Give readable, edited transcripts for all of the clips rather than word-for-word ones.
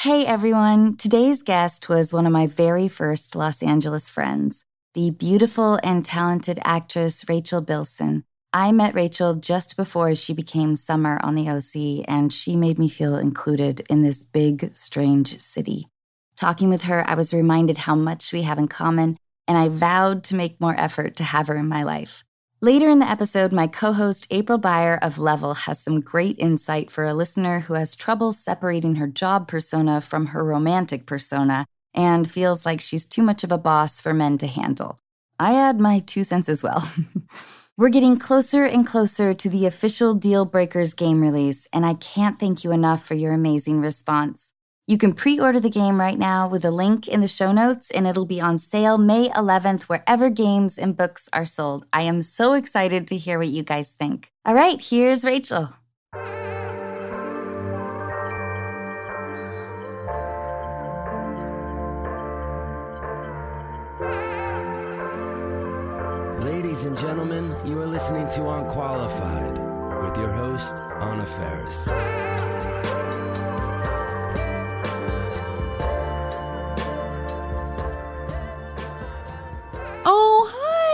Hey everyone, today's guest was one of my very first Los Angeles friends, the beautiful and talented actress Rachel Bilson. I met Rachel just before she became Summer on the OC, and she made me feel included in this big, strange city. Talking with her, I was reminded how much we have in common, and I vowed to make more effort to have her in my life. Later in the episode, my co-host April Beyer of Level has some great insight for a listener who has trouble separating her job persona from her romantic persona and feels like she's too much of a boss for men to handle. I add my 2 cents as well. We're getting closer and closer to the official Deal Breakers game release, and I can't thank you enough for your amazing response. You can pre-order the game right now with a link in the show notes, and it'll be on sale May 11th wherever games and books are sold. I am so excited to hear what you guys think. All right, here's Rachel. Ladies and gentlemen, you are listening to Unqualified with your host, Anna Faris. Oh,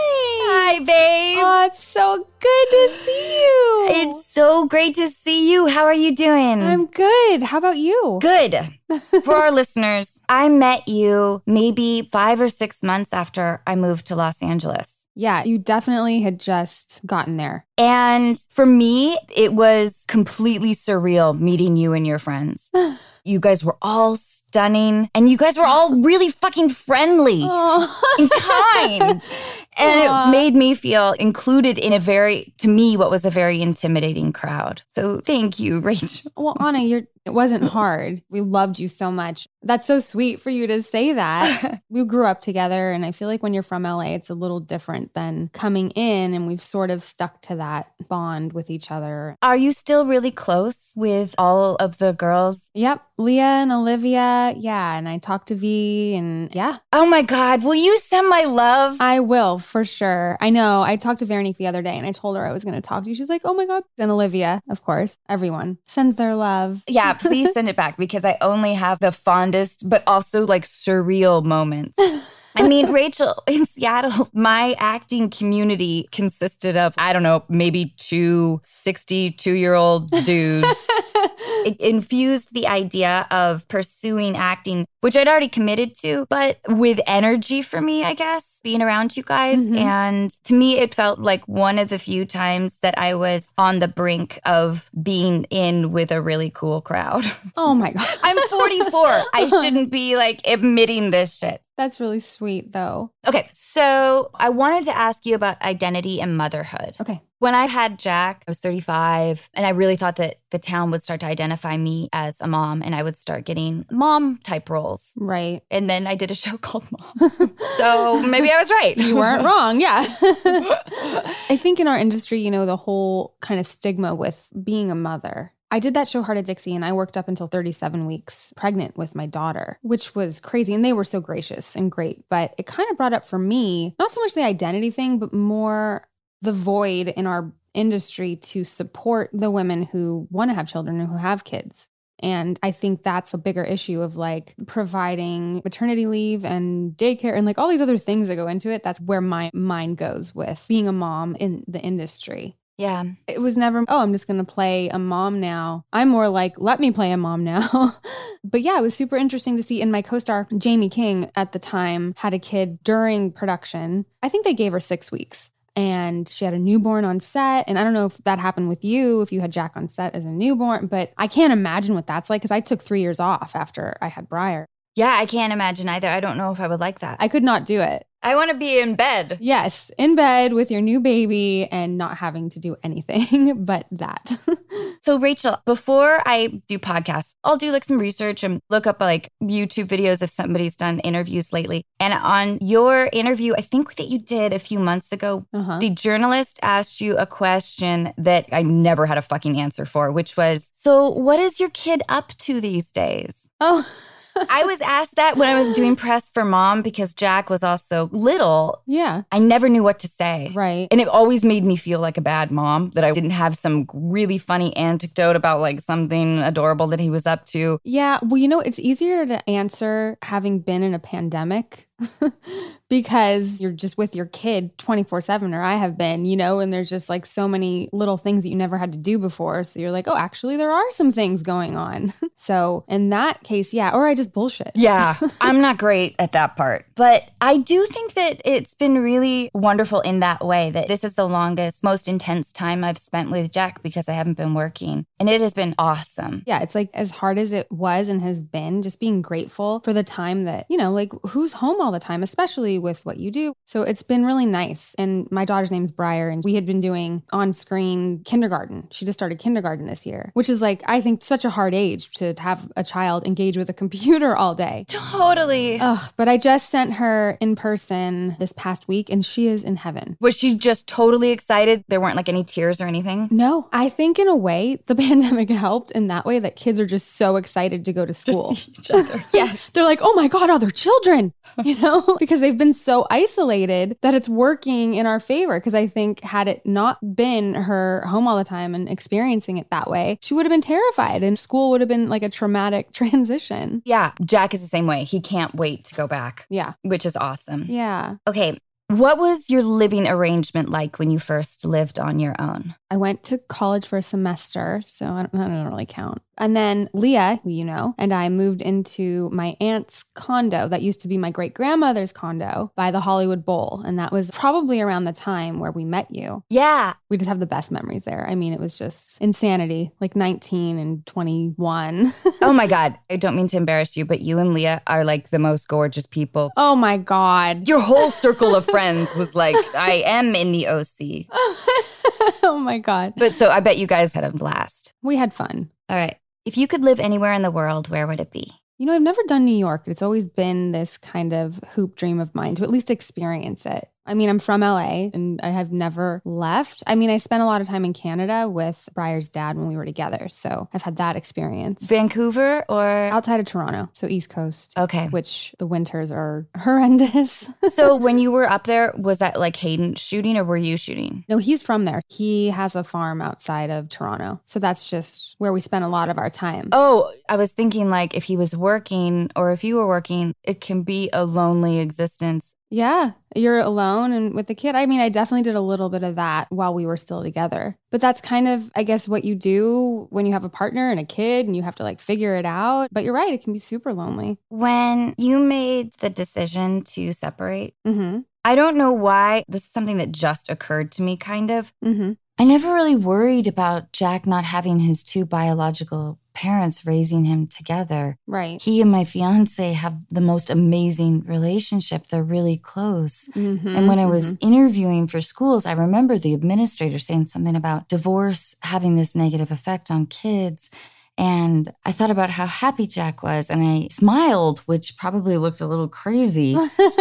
hi. Hi, babe. Oh, it's so good to see you. It's so great to see you. How are you doing? I'm good. How about you? Good. For our listeners, I met you maybe 5 or 6 months after I moved to Los Angeles. Yeah, you definitely had just gotten there. And for me, it was completely surreal meeting you and your friends. You guys were all stunning, and you guys were all really fucking friendly and kind. And it made me feel included in to me, what was a very intimidating crowd. So thank you, Rachel. Well, Anna, it wasn't hard. We loved you so much. That's so sweet for you to say that. We grew up together, and I feel like when you're from LA, it's a little different than coming in, and we've sort of stuck to that bond with each other. Are you still really close with all of the girls? Yep. Leah and Olivia. Yeah. And I talked to V, and yeah. Oh my God. Will you send my love? I will, for sure. I know. I talked to Veronique the other day, and I told her I was going to talk to you. She's like, oh my God. And Olivia, of course, everyone sends their love. Yeah, please send it back, because I only have the fondest, but also like surreal moments. I mean, Rachel, in Seattle, my acting community consisted of, I don't know, maybe 2 62-year-old dudes. It infused the idea of pursuing acting, which I'd already committed to, but with energy for me, I guess, being around you guys. Mm-hmm. And to me, it felt like one of the few times that I was on the brink of being in with a really cool crowd. Oh my God. I'm 44. I shouldn't be like admitting this shit. That's really sweet, though. Okay, so I wanted to ask you about identity and motherhood. Okay. When I had Jack, I was 35, and I really thought that the town would start to identify me as a mom, and I would start getting mom-type roles. Right. And then I did a show called Mom. So maybe I was right. You weren't wrong, yeah. I think in our industry, the whole kind of stigma with being a mother. I did that show Heart of Dixie, and I worked up until 37 weeks pregnant with my daughter, which was crazy. And they were so gracious and great. But it kind of brought up for me, not so much the identity thing, but more the void in our industry to support the women who want to have children and who have kids. And I think that's a bigger issue of like providing maternity leave and daycare and like all these other things that go into it. That's where my mind goes with being a mom in the industry. Yeah. It was never, I'm just going to play a mom now. I'm more like, let me play a mom now. But yeah, it was super interesting to see. And my co-star, Jamie King, at the time, had a kid during production. I think they gave her 6 weeks. And she had a newborn on set. And I don't know if that happened with you, if you had Jack on set as a newborn. But I can't imagine what that's like, because I took 3 years off after I had Briar. Yeah, I can't imagine either. I don't know if I would like that. I could not do it. I want to be in bed. Yes, in bed with your new baby and not having to do anything but that. So Rachel, before I do podcasts, I'll do like some research and look up like YouTube videos if somebody's done interviews lately. And on your interview, I think that you did a few months ago, the journalist asked you a question that I never had a fucking answer for, which was, so what is your kid up to these days? Oh, I was asked that when I was doing press for Mom because Jack was also little. Yeah. I never knew what to say. Right. And it always made me feel like a bad mom that I didn't have some really funny anecdote about like something adorable that he was up to. Yeah. Well, it's easier to answer having been in a pandemic because you're just with your kid 24/7, or I have been, and there's just like so many little things that you never had to do before. So you're like, oh, actually, there are some things going on. So in that case, yeah, or I just bullshit. Yeah, I'm not great at that part. But I do think that it's been really wonderful in that way, that this is the longest, most intense time I've spent with Jack because I haven't been working. And it has been awesome. Yeah, it's like as hard as it was and has been, just being grateful for the time that, like who's home all the time, especially with what you do. So it's been really nice. And my daughter's name's Briar, and we had been doing on-screen kindergarten. She just started kindergarten this year, which is like, I think, such a hard age to have a child engage with a computer all day. Totally. But I just sent her in person this past week, and she is in heaven. Was she just totally excited? There weren't like any tears or anything? No, I think in a way the pandemic helped in that way that kids are just so excited to go to school. To see each other. Yes. They're like, oh my God, other children, because they've been so isolated that it's working in our favor. Because I think had it not been her home all the time and experiencing it that way, she would have been terrified and school would have been like a traumatic transition. Yeah, Jack is the same way. He can't wait to go back. Yeah. Which is awesome. Yeah. Okay. What was your living arrangement like when you first lived on your own? I went to college for a semester, so I don't really count. And then Leah, who you know, and I moved into my aunt's condo that used to be my great-grandmother's condo by the Hollywood Bowl. And that was probably around the time where we met you. Yeah. We just have the best memories there. I mean, it was just insanity, like 19 and 21. Oh my God. I don't mean to embarrass you, but you and Leah are like the most gorgeous people. Oh my God. Your whole circle of friends was like, I am in the OC. Oh my God. But so I bet you guys had a blast. We had fun. All right. If you could live anywhere in the world, where would it be? I've never done New York. It's always been this kind of hoop dream of mine to at least experience it. I mean, I'm from LA and I have never left. I mean, I spent a lot of time in Canada with Briar's dad when we were together. So I've had that experience. Vancouver or? Outside of Toronto. So East Coast. Okay. Which the winters are horrendous. So when you were up there, was that like Hayden shooting or were you shooting? No, he's from there. He has a farm outside of Toronto. So that's just where we spent a lot of our time. Oh, I was thinking like if he was working or if you were working, it can be a lonely existence. Yeah, you're alone and with the kid. I mean, I definitely did a little bit of that while we were still together. But that's kind of, I guess, what you do when you have a partner and a kid and you have to like figure it out. But you're right, it can be super lonely. When you made the decision to separate, I don't know why. This is something that just occurred to me kind of. I never really worried about Jack not having his two biological parents raising him together. Right. He and my fiance have the most amazing relationship. They're really close. And when I was interviewing for schools, I remember the administrator saying something about divorce having this negative effect on kids. And I thought about how happy Jack was, and I smiled, which probably looked a little crazy.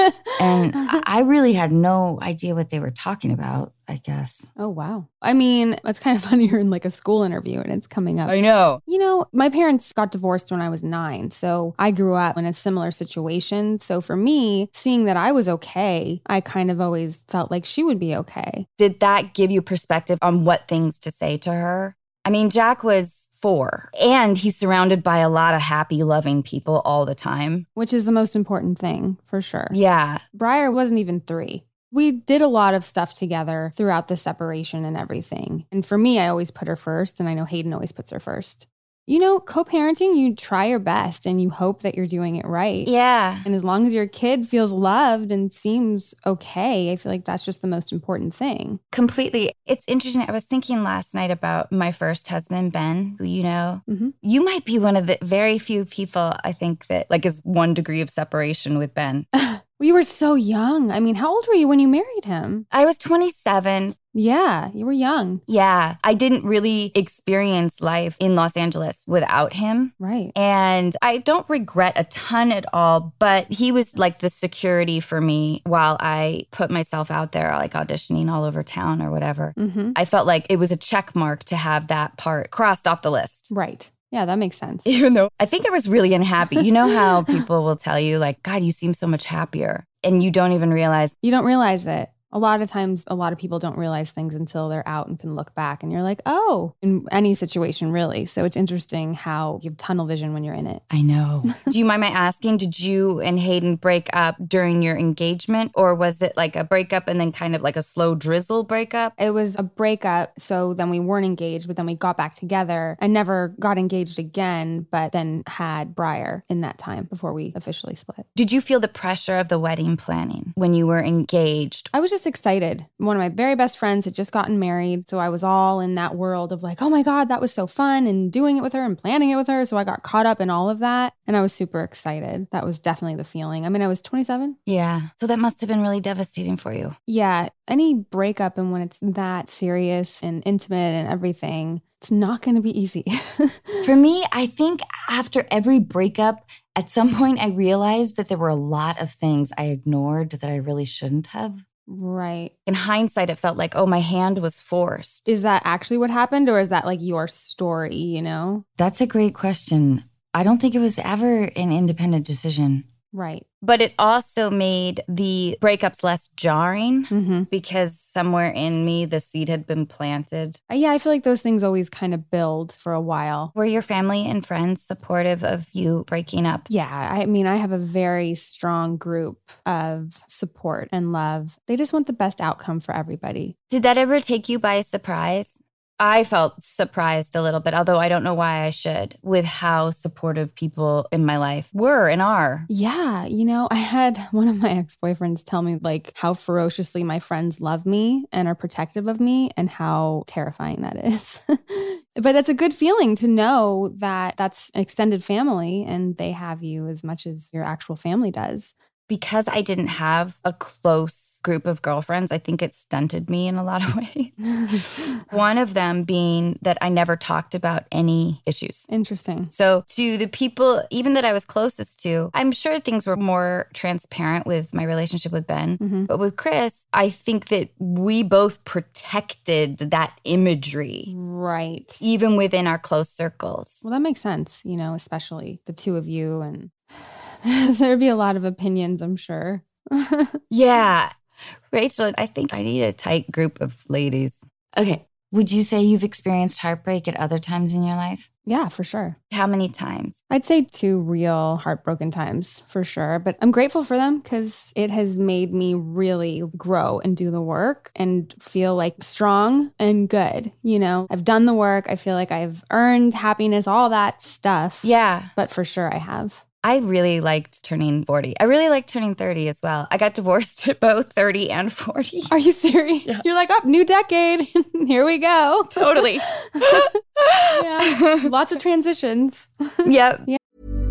And I really had no idea what they were talking about, I guess. Oh, wow. I mean, it's kind of funny you're in like a school interview and it's coming up. I know. My parents got divorced when I was 9, so I grew up in a similar situation. So for me, seeing that I was okay, I kind of always felt like she would be okay. Did that give you perspective on what things to say to her? I mean, Jack was 4, and he's surrounded by a lot of happy, loving people all the time. Which is the most important thing, for sure. Yeah. Briar wasn't even 3. We did a lot of stuff together throughout the separation and everything. And for me, I always put her first, and I know Hayden always puts her first. Co-parenting, you try your best and you hope that you're doing it right. Yeah. And as long as your kid feels loved and seems okay, I feel like that's just the most important thing. Completely. It's interesting. I was thinking last night about my first husband, Ben, who you know. You might be one of the very few people, I think, that like is 1 degree of separation with Ben. We were so young. I mean, how old were you when you married him? I was 27. Yeah, you were young. Yeah. I didn't really experience life in Los Angeles without him. Right. And I don't regret a ton at all, but he was like the security for me while I put myself out there, like auditioning all over town or whatever. I felt like it was a check mark to have that part crossed off the list. Right. Yeah, that makes sense. Even though I think I was really unhappy. You know how people will tell you like, God, you seem so much happier. And you don't even realize. You don't realize it. A lot of times, a lot of people don't realize things until they're out and can look back. And you're like, oh, in any situation, really. So it's interesting how you have tunnel vision when you're in it. I know. Do you mind my asking, did you and Hayden break up during your engagement? Or was it like a breakup and then kind of like a slow drizzle breakup? It was a breakup. So then we weren't engaged, but then we got back together and never got engaged again, but then had Briar in that time before we officially split. Did you feel the pressure of the wedding planning when you were engaged? I was just excited. One of my very best friends had just gotten married. So I was all in that world of like, oh my God, that was so fun and doing it with her and planning it with her. So I got caught up in all of that. And I was super excited. That was definitely the feeling. I mean, I was 27. Yeah. So that must have been really devastating for you. Yeah. Any breakup and when it's that serious and intimate and everything, it's not going to be easy. For me, I think after every breakup, at some point I realized that there were a lot of things I ignored that I really shouldn't have. Right. In hindsight, it felt like, oh, my hand was forced. Is that actually what happened or is that like your story, you know? That's a great question. I don't think it was ever an independent decision. Right. But it also made the breakups less jarring because somewhere in me, the seed had been planted. Yeah, I feel like those things always kind of build for a while. Were your family and friends supportive of you breaking up? Yeah, I mean, I have a very strong group of support and love. They just want the best outcome for everybody. Did that ever take you by surprise? I felt surprised a little bit, although I don't know why I should, with how supportive people in my life were and are. Yeah. You know, I had one of my ex-boyfriends tell me like how ferociously my friends love me and are protective of me and how terrifying that is. But that's a good feeling to know that that's an extended family and they have you as much as your actual family does. Because I didn't have a close group of girlfriends, I think it stunted me in a lot of ways. One of them being that I never talked about any issues. Interesting. So to the people, even that I was closest to, I'm sure things were more transparent with my relationship with Ben. But with Chris, I think that we both protected that imagery. Right. Even within our close circles. Well, that makes sense, you know, especially the two of you and... There'd be a lot of opinions, I'm sure. Yeah. Rachel, I think I need a tight group of ladies. Okay. Would you say you've experienced heartbreak at other times in your life? Yeah, for sure. How many times? I'd say 2 real heartbroken times for sure. But I'm grateful for them because it has made me really grow and do the work and feel like strong and good. You know, I've done the work. I feel like I've earned happiness, all that stuff. Yeah. But for sure I have. I really liked turning 40. I really liked turning 30 as well. I got divorced at both 30 and 40. Are you serious? Yeah. You're like, oh, new decade. Here we go. Totally. Yeah. Lots of transitions. Yep. Yeah.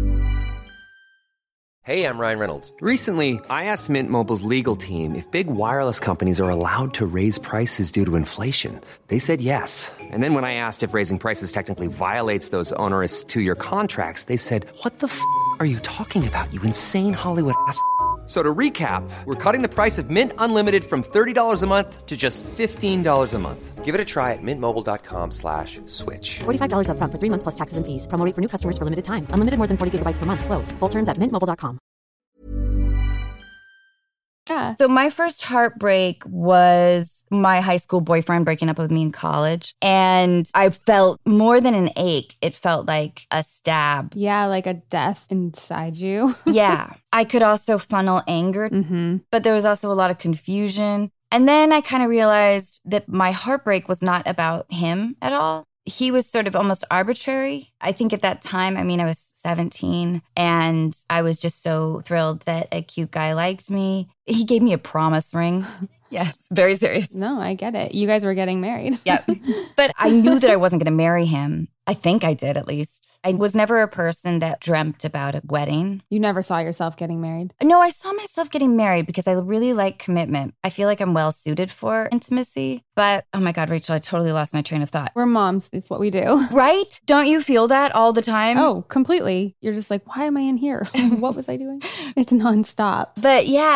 Hey, I'm Ryan Reynolds. Recently, I asked Mint Mobile's legal team if big wireless companies are allowed to raise prices due to inflation. They said yes. And then when I asked if raising prices technically violates those onerous 2-year contracts, they said, what the f*** are you talking about, you insane Hollywood ass f- So to recap, we're cutting the price of Mint Unlimited from $30 a month to just $15 a month. Give it a try at mintmobile.com/switch. $45 up front for 3 months plus taxes and fees. Promo rate for new customers for limited time. Unlimited more than 40 gigabytes per month. Slows full terms at mintmobile.com. Yeah. So my first heartbreak was my high school boyfriend breaking up with me in college. And I felt more than an ache. It felt like a stab. Yeah, like a death inside you. Yeah. I could also funnel anger, but there was also a lot of confusion. And then I kind of realized that my heartbreak was not about him at all. He was sort of almost arbitrary. I think at that time, I mean, I was 17 and I was just so thrilled that a cute guy liked me. He gave me a promise ring. Yes, very serious. No, I get it. You guys were getting married. Yep. But I knew that I wasn't going to marry him. I think I did, at least. I was never a person that dreamt about a wedding. You never saw yourself getting married? No, I saw myself getting married because I really like commitment. I feel like I'm well suited for intimacy. But, oh my God, Rachel, I totally lost my train of thought. We're moms. It's what we do. Right? Don't you feel that all the time? Oh, completely. You're just like, why am I in here? What was I doing? It's nonstop. But yeah,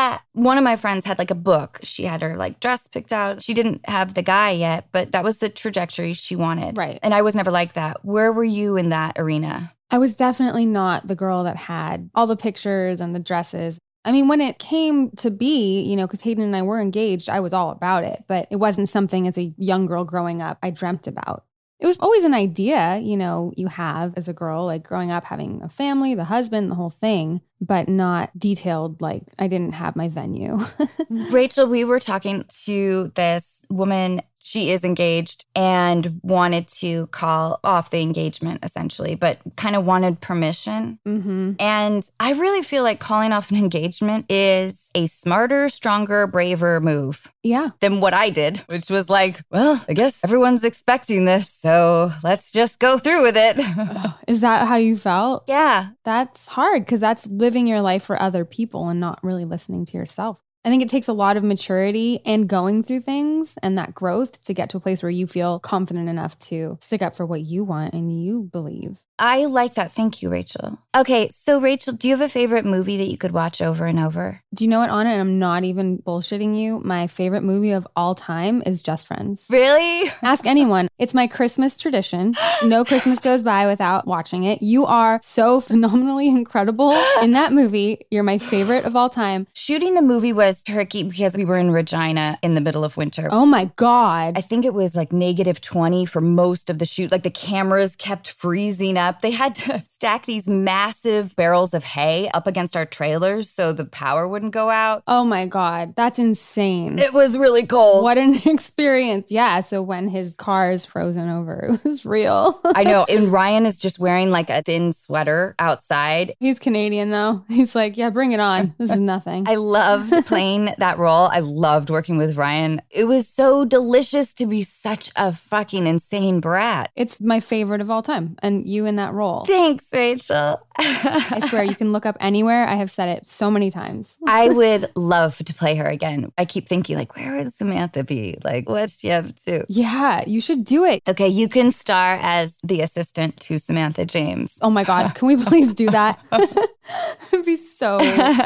One of my friends had like a book. She had her like dress picked out. She didn't have the guy yet, but that was the trajectory she wanted. Right. And I was never like that. Where were you in that arena? I was definitely not the girl that had all the pictures and the dresses. I mean, when it came to be, you know, because Hayden and I were engaged, I was all about it. But it wasn't something as a young girl growing up I dreamt about. It was always an idea, you know, you have as a girl, like growing up, having a family, the husband, the whole thing, but not detailed. Like I didn't have my venue. Rachel, we were talking to this woman. She is engaged and wanted to call off the engagement, essentially, but kind of wanted permission. Mm-hmm. And I really feel like calling off an engagement is a smarter, stronger, braver move. Yeah. Than what I did, which was like, well, I guess everyone's expecting this, so let's just go through with it. Is that how you felt? Yeah. That's hard because that's living your life for other people and not really listening to yourself. I think it takes a lot of maturity and going through things and that growth to get to a place where you feel confident enough to stick up for what you want and you believe. I like that. Thank you, Rachel. Okay, so Rachel, do you have a favorite movie that you could watch over and over? Do you know what, Anna? And I'm not even bullshitting you. My favorite movie of all time is Just Friends. Really? Ask anyone. It's my Christmas tradition. No Christmas goes by without watching it. You are so phenomenally incredible in that movie. You're my favorite of all time. Shooting the movie was tricky because we were in Regina in the middle of winter. Oh my God. I think it was like -20 for most of the shoot. Like the cameras kept freezing up. They had to stack these massive barrels of hay up against our trailers so the power wouldn't go out. Oh my God. That's insane. It was really cold. What an experience. Yeah. So when his car is frozen over, it was real. I know. And Ryan is just wearing like a thin sweater outside. He's Canadian though. He's like, yeah, bring it on. This is nothing. I loved playing that role. I loved working with Ryan. It was so delicious to be such a fucking insane brat. It's my favorite of all time. And you in that role. Thanks, Rachel. I swear, you can look up anywhere. I have said it so many times. I would love to play her again. I keep thinking, like, where would Samantha be? Like, what's she up to? Yeah, you should do it. Okay, you can star as the assistant to Samantha James. Oh my God, can we please do that? It'd be so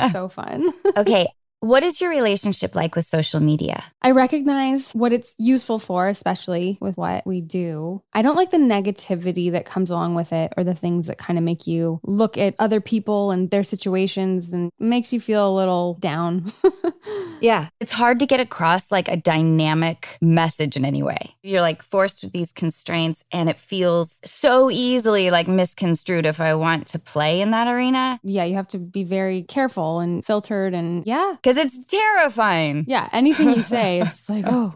fun. Okay. What is your relationship like with social media? I recognize what it's useful for, especially with what we do. I don't like the negativity that comes along with it or the things that kind of make you look at other people and their situations and makes you feel a little down. Yeah. It's hard to get across like a dynamic message in any way. You're like forced with these constraints and it feels so easily like misconstrued if I want to play in that arena. Yeah, you have to be very careful and filtered and yeah. Because it's terrifying. Yeah, anything you say, it's just like, oh.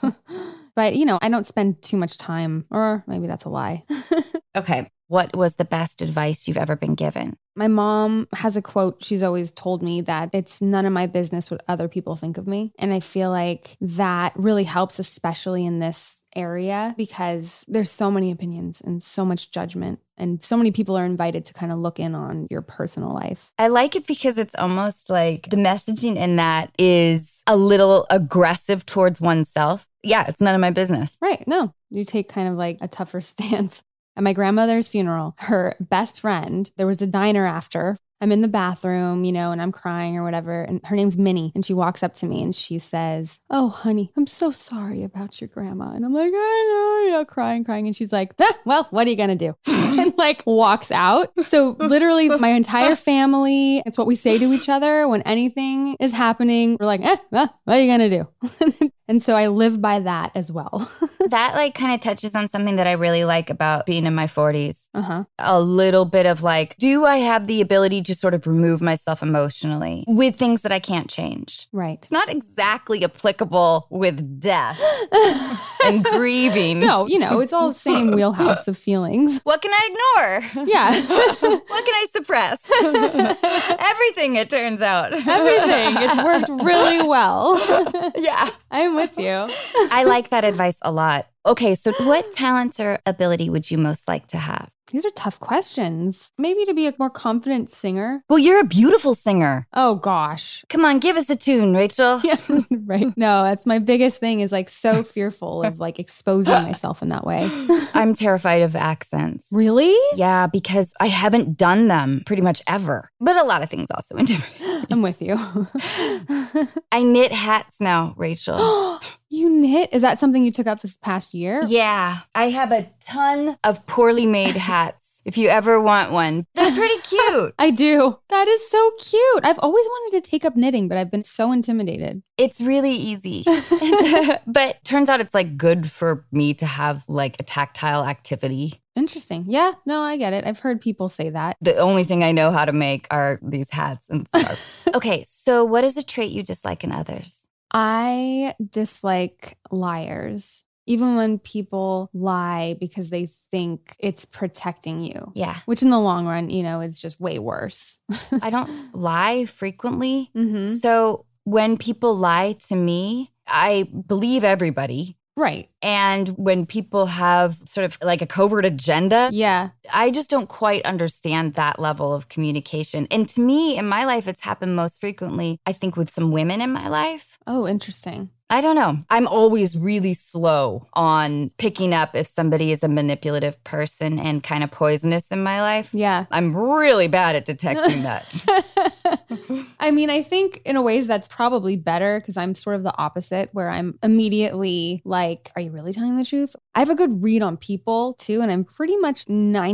But, you know, I don't spend too much time, or maybe that's a lie. Okay. What was the best advice you've ever been given? My mom has a quote. She's always told me that it's none of my business what other people think of me. And I feel like that really helps, especially in this area, because there's so many opinions and so much judgment. And so many people are invited to kind of look in on your personal life. I like it because it's almost like the messaging in that is a little aggressive towards oneself. Yeah, it's none of my business. Right. No, you take kind of like a tougher stance. At my grandmother's funeral, her best friend, there was a diner after. I'm in the bathroom, you know, and I'm crying or whatever. And her name's Minnie. And she walks up to me and she says, "Oh, honey, I'm so sorry about your grandma." And I'm like, "I know," you know, crying. And she's like, "Well, what are you going to do?" And like walks out. So literally my entire family, it's what we say to each other when anything is happening. We're like, well, what are you going to do? And so I live by that as well. That like kind of touches on something that I really like about being in my 40s. Uh-huh. A little bit of like, do I have the ability to sort of remove myself emotionally with things that I can't change? Right. It's not exactly applicable with death and grieving. No, you know, it's all the same wheelhouse of feelings. What can I ignore? Yeah. What can I suppress? Everything, it turns out. Everything. It's worked really well. Yeah. I'm with you. I like that advice a lot. Okay, so what talents or ability would you most like to have? These are tough questions. Maybe to be a more confident singer. Well, you're a beautiful singer. Oh, gosh. Come on, give us a tune, Rachel. Yeah, right. No, that's my biggest thing is like so fearful of like exposing myself in that way. I'm terrified of accents. Really? Yeah, because I haven't done them pretty much ever. But a lot of things also intimidate. I'm with you. I knit hats now, Rachel. You knit? Is that something you took up this past year? Yeah, I have a ton of poorly made hats. If you ever want one, they're pretty cute. I do. That is so cute. I've always wanted to take up knitting, but I've been so intimidated. It's really easy. But turns out it's like good for me to have like a tactile activity. Interesting. Yeah, no, I get it. I've heard people say that. The only thing I know how to make are these hats and scarves. Okay, so what is a trait you dislike in others? I dislike liars. Even when people lie because they think it's protecting you. Yeah. Which in the long run, is just way worse. I don't lie frequently. Mm-hmm. So when people lie to me, I believe everybody. Right. And when people have sort of like a covert agenda, yeah, I just don't quite understand that level of communication. And to me, in my life, it's happened most frequently, I think, with some women in my life. Oh, interesting. I don't know. I'm always really slow on picking up if somebody is a manipulative person and kind of poisonous in my life. Yeah. I'm really bad at detecting that. I mean, I think in a ways that's probably better because I'm sort of the opposite where I'm immediately like, are you really telling the truth? I have a good read on people too. And I'm pretty much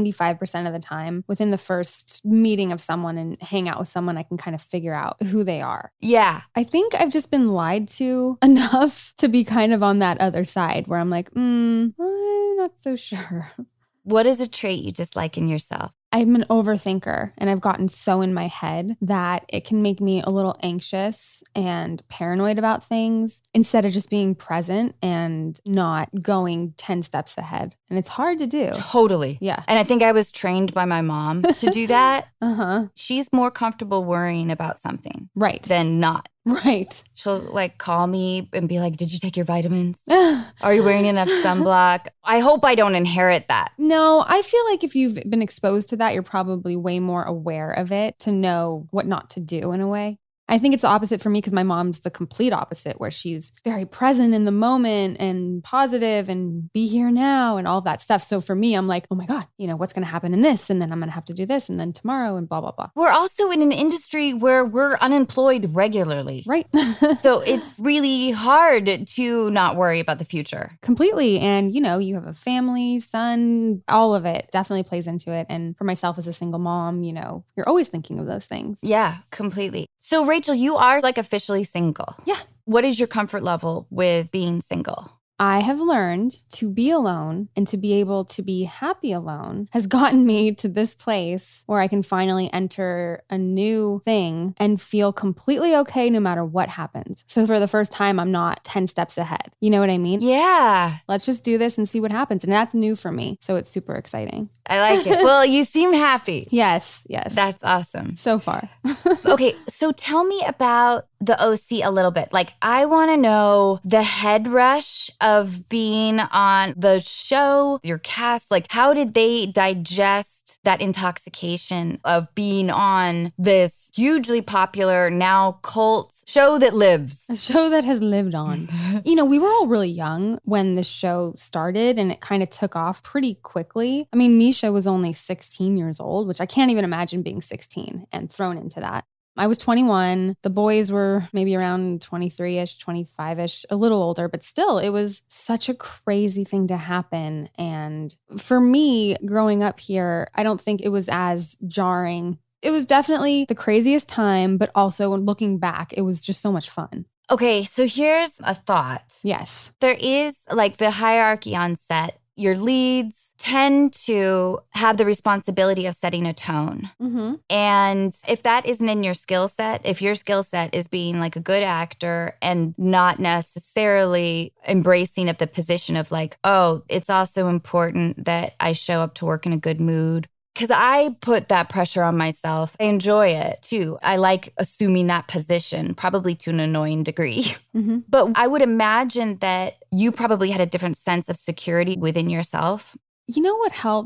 95% of the time within the first meeting of someone and hang out with someone, I can kind of figure out who they are. Yeah. I think I've just been lied to enough to be kind of on that other side where I'm like, I'm not so sure. What is a trait you dislike in yourself? I'm an overthinker and I've gotten so in my head that it can make me a little anxious and paranoid about things instead of just being present and not going 10 steps ahead. And it's hard to do. Totally. Yeah. And I think I was trained by my mom to do that. Uh-huh. She's more comfortable worrying about something Right. than not. Right. She'll like call me and be like, did you take your vitamins? Are you wearing enough sunblock? I hope I don't inherit that. No, I feel like if you've been exposed to that, you're probably way more aware of it to know what not to do in a way. I think it's the opposite for me because my mom's the complete opposite where she's very present in the moment and positive and be here now and all that stuff. So for me, I'm like, oh my God, what's going to happen in this? And then I'm going to have to do this and then tomorrow and blah, blah, blah. We're also in an industry where we're unemployed regularly. Right. So it's really hard to not worry about the future. Completely. And, you have a family, son, all of it definitely plays into it. And for myself as a single mom, you're always thinking of those things. Yeah, completely. So Rachel, you are like officially single. Yeah. What is your comfort level with being single? I have learned to be alone and to be able to be happy alone has gotten me to this place where I can finally enter a new thing and feel completely okay no matter what happens. So for the first time, I'm not 10 steps ahead. You know what I mean? Yeah. Let's just do this and see what happens. And that's new for me. So it's super exciting. I like it. Well, you seem happy. Yes. That's awesome. So far. Okay, so tell me about the OC a little bit. Like, I want to know the head rush of being on the show, your cast. Like, how did they digest that intoxication of being on this hugely popular, now cult show that lives? A show that has lived on. We were all really young when the show started and it kind of took off pretty quickly. I mean, Misha was only 16 years old, which I can't even imagine being 16 and thrown into that. I was 21. The boys were maybe around 23-ish, 25-ish, a little older, but still, it was such a crazy thing to happen. And for me, growing up here, I don't think it was as jarring. It was definitely the craziest time, but also when looking back, it was just so much fun. Okay, so here's a thought. Yes. There is like the hierarchy on set. Your leads tend to have the responsibility of setting a tone. Mm-hmm. And if that isn't in your skill set, if your skill set is being like a good actor and not necessarily embracing of the position of like, oh, it's also important that I show up to work in a good mood. Because I put that pressure on myself. I enjoy it too. I like assuming that position, probably to an annoying degree. Mm-hmm. But I would imagine that you probably had a different sense of security within yourself. You know what helped?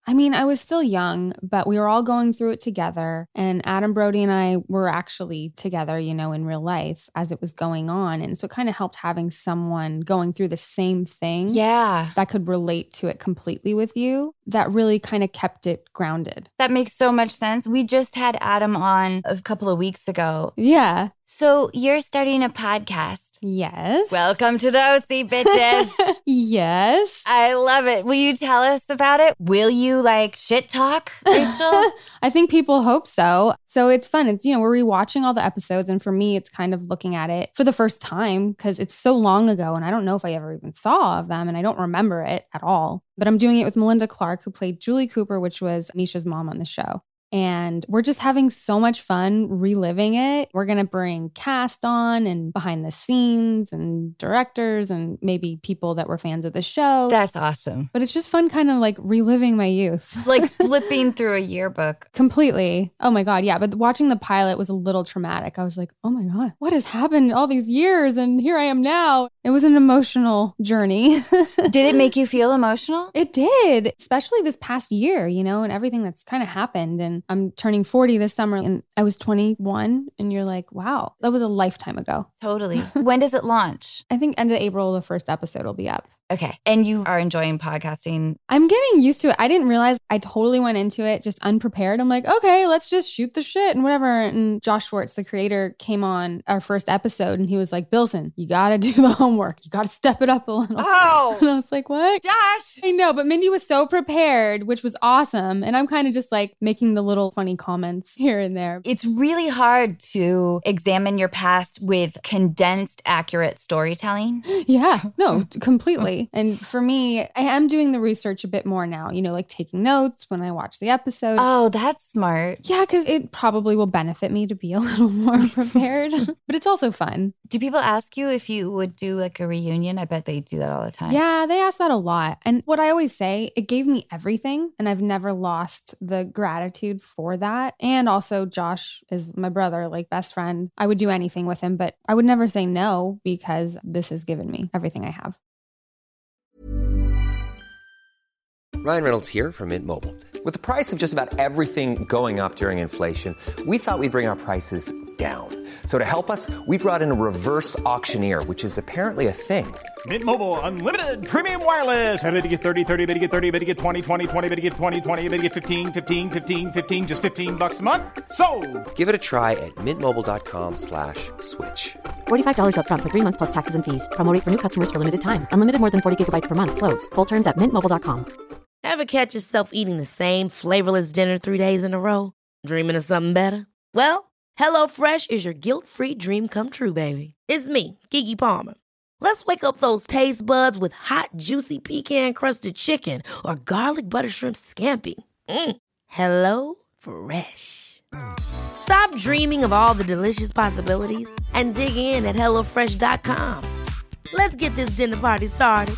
I mean, I was still young, but we were all going through it together. And Adam Brody and I were actually together, you know, in real life as it was going on. And so it kind of helped having someone going through the same thing that could relate to it completely with you. That really kind of kept it grounded. That makes so much sense. We just had Adam on a couple of weeks ago. Yeah. So you're starting a podcast. Yes. Welcome to the OC, bitches. Yes. I love it. Will you tell us about it? Will you shit talk, Rachel? I think people hope so. So it's fun. It's, you know, we're rewatching all the episodes. And for me, it's kind of looking at it for the first time because it's so long ago. And I don't know if I ever even saw of them and I don't remember it at all. But I'm doing it with Melinda Clark, who played Julie Cooper, which was Misha's mom on the show. And we're just having so much fun reliving it. We're going to bring cast on and behind the scenes and directors and maybe people that were fans of the show. That's awesome. But it's just fun kind of reliving my youth. Like flipping through a yearbook. Completely. Oh my God. Yeah. But watching the pilot was a little traumatic. I was like, oh my God, what has happened all these years? And here I am now. It was an emotional journey. Did it make you feel emotional? It did, especially this past year, you know, and everything that's kind of happened. And I'm turning 40 this summer and I was 21 and you're like, wow, that was a lifetime ago. Totally. When does it launch? I think end of April, the first episode will be up. Okay. And you are enjoying podcasting? I'm getting used to it. I didn't realize I totally went into it just unprepared. I'm like, okay, let's just shoot the shit and whatever. And Josh Schwartz, the creator, came on our first episode and he was like, Bilson, you got to do the homework. You got to step it up a little. Oh. And I was like, what? Josh. I know, but Mindy was so prepared, which was awesome. And I'm kind of just making the little funny comments here and there. It's really hard to examine your past with condensed, accurate storytelling. Yeah, no, completely. And for me, I am doing the research a bit more now, you know, taking notes when I watch the episode. Oh, that's smart. Yeah, because it probably will benefit me to be a little more prepared, but it's also fun. Do people ask you if you would do a reunion? I bet they do that all the time. Yeah, they ask that a lot. And what I always say, it gave me everything. And I've never lost the gratitude for that. And also Josh is my brother, best friend. I would do anything with him, but I would never say no because this has given me everything I have. Ryan Reynolds here from Mint Mobile. With the price of just about everything going up during inflation, we thought we'd bring our prices down. So to help us, we brought in a reverse auctioneer, which is apparently a thing. Mint Mobile Unlimited Premium Wireless. How to get 30, 30, bit to get 30, bit to get 20, 20, 20, bit to get 20, 20, bit to get 15, 15, 15, 15, just $15 a month? Sold! Give it a try at mintmobile.com/switch. $45 up front for 3 months plus taxes and fees. Promo rate for new customers for limited time. Unlimited more than 40 gigabytes per month. Slows full terms at mintmobile.com. Ever catch yourself eating the same flavorless dinner 3 days in a row? Dreaming of something better? Well, HelloFresh is your guilt-free dream come true, baby. It's me, Keke Palmer. Let's wake up those taste buds with hot, juicy pecan-crusted chicken or garlic butter shrimp scampi. Hello Fresh. Stop dreaming of all the delicious possibilities and dig in at HelloFresh.com. Let's get this dinner party started.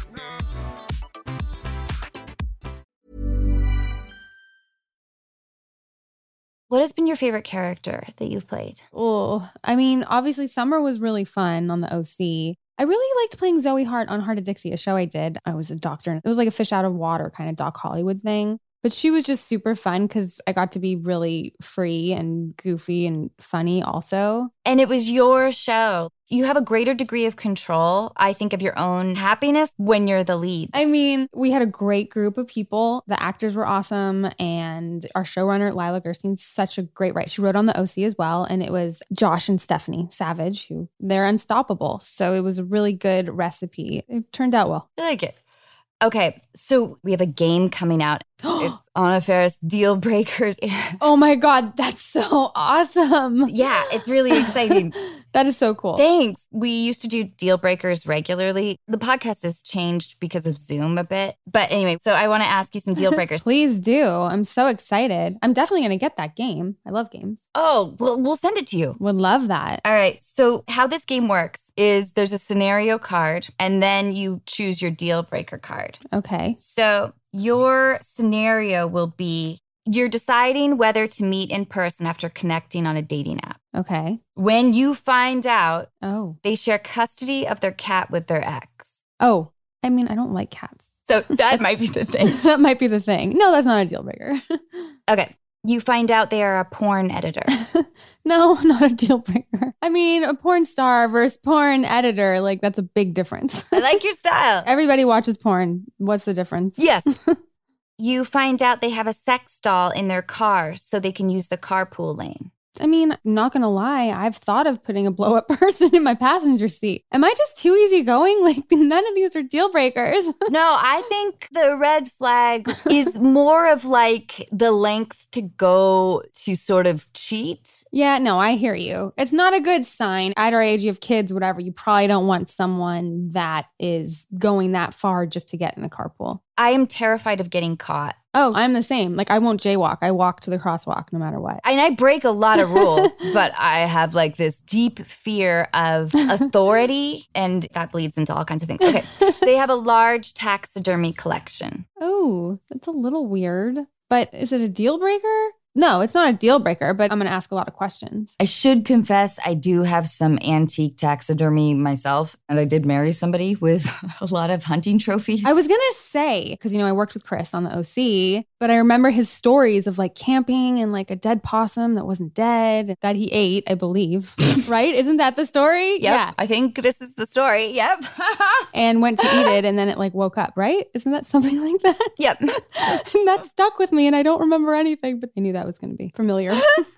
What has been your favorite character that you've played? Oh, I mean, obviously Summer was really fun on the OC. I really liked playing Zoe Hart on Heart of Dixie, a show I did. I was a doctor. It was like a fish out of water kind of Doc Hollywood thing. But she was just super fun because I got to be really free and goofy and funny also. And it was your show. You have a greater degree of control, I think, of your own happiness when you're the lead. I mean, we had a great group of people. The actors were awesome. And our showrunner, Lila Gerstein's such a great writer. She wrote on the OC as well. And it was Josh and Stephanie Savage, who they're unstoppable. So it was a really good recipe. It turned out well. I like it. Okay, so we have a game coming out. It's Anna Faris Deal Breakers. Oh my God, that's so awesome. Yeah, it's really exciting. That is so cool. Thanks. We used to do Deal Breakers regularly. The podcast has changed because of Zoom a bit. But anyway, so I want to ask you some Deal Breakers. Please do. I'm so excited. I'm definitely going to get that game. I love games. Oh, well, we'll send it to you. Would love that. All right. So how this game works is there's a scenario card and then you choose your Deal Breaker card. Okay. So your scenario will be you're deciding whether to meet in person after connecting on a dating app. Okay. When you find out they share custody of their cat with their ex. Oh, I mean, I don't like cats. So that might be the thing. That might be the thing. No, that's not a deal breaker. Okay. You find out they are a porn editor. No, not a deal breaker. I mean, a porn star versus porn editor, like that's a big difference. I like your style. Everybody watches porn. What's the difference? Yes. You find out they have a sex doll in their car so they can use the carpool lane. I mean, not gonna lie, I've thought of putting a blow up person in my passenger seat. Am I just too easygoing? Like, none of these are deal breakers. No, I think the red flag is more of like the length to go to sort of cheat. Yeah, no, I hear you. It's not a good sign. At our age, you have kids, whatever. You probably don't want someone that is going that far just to get in the carpool. I am terrified of getting caught. Oh, I'm the same. Like, I won't jaywalk. I walk to the crosswalk no matter what. And I break a lot of rules, but I have like this deep fear of authority, and that bleeds into all kinds of things. Okay. They have a large taxidermy collection. Oh, that's a little weird. But is it a deal breaker? No, it's not a deal breaker, but I'm going to ask a lot of questions. I should confess, I do have some antique taxidermy myself, and I did marry somebody with a lot of hunting trophies. I was going to say, because, I worked with Chris on the OC, but I remember his stories of like camping and like a dead possum that wasn't dead that he ate, I believe. Right? Isn't that the story? Yep. Yeah. I think this is the story. Yep. And went to eat it and then it like woke up, right? Isn't that something like that? Yep. And that stuck with me and I don't remember anything, but I knew that was going to be familiar.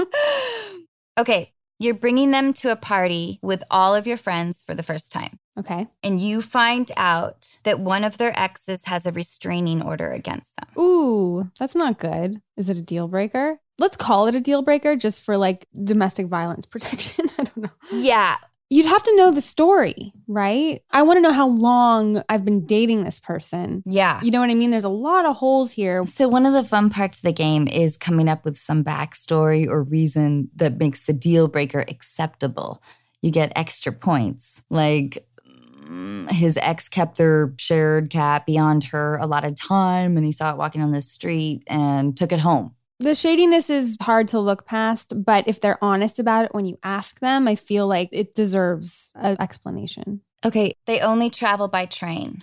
Okay. You're bringing them to a party with all of your friends for the first time. Okay. And you find out that one of their exes has a restraining order against them. Ooh, that's not good. Is it a deal breaker? Let's call it a deal breaker just for like domestic violence protection. I don't know. Yeah. You'd have to know the story, right? I want to know how long I've been dating this person. Yeah. You know what I mean? There's a lot of holes here. So one of the fun parts of the game is coming up with some backstory or reason that makes the deal breaker acceptable. You get extra points. Like his ex kept their shared cat beyond her a lot of time and he saw it walking on the street and took it home. The shadiness is hard to look past, but if they're honest about it when you ask them, I feel like it deserves an explanation. Okay, they only travel by train.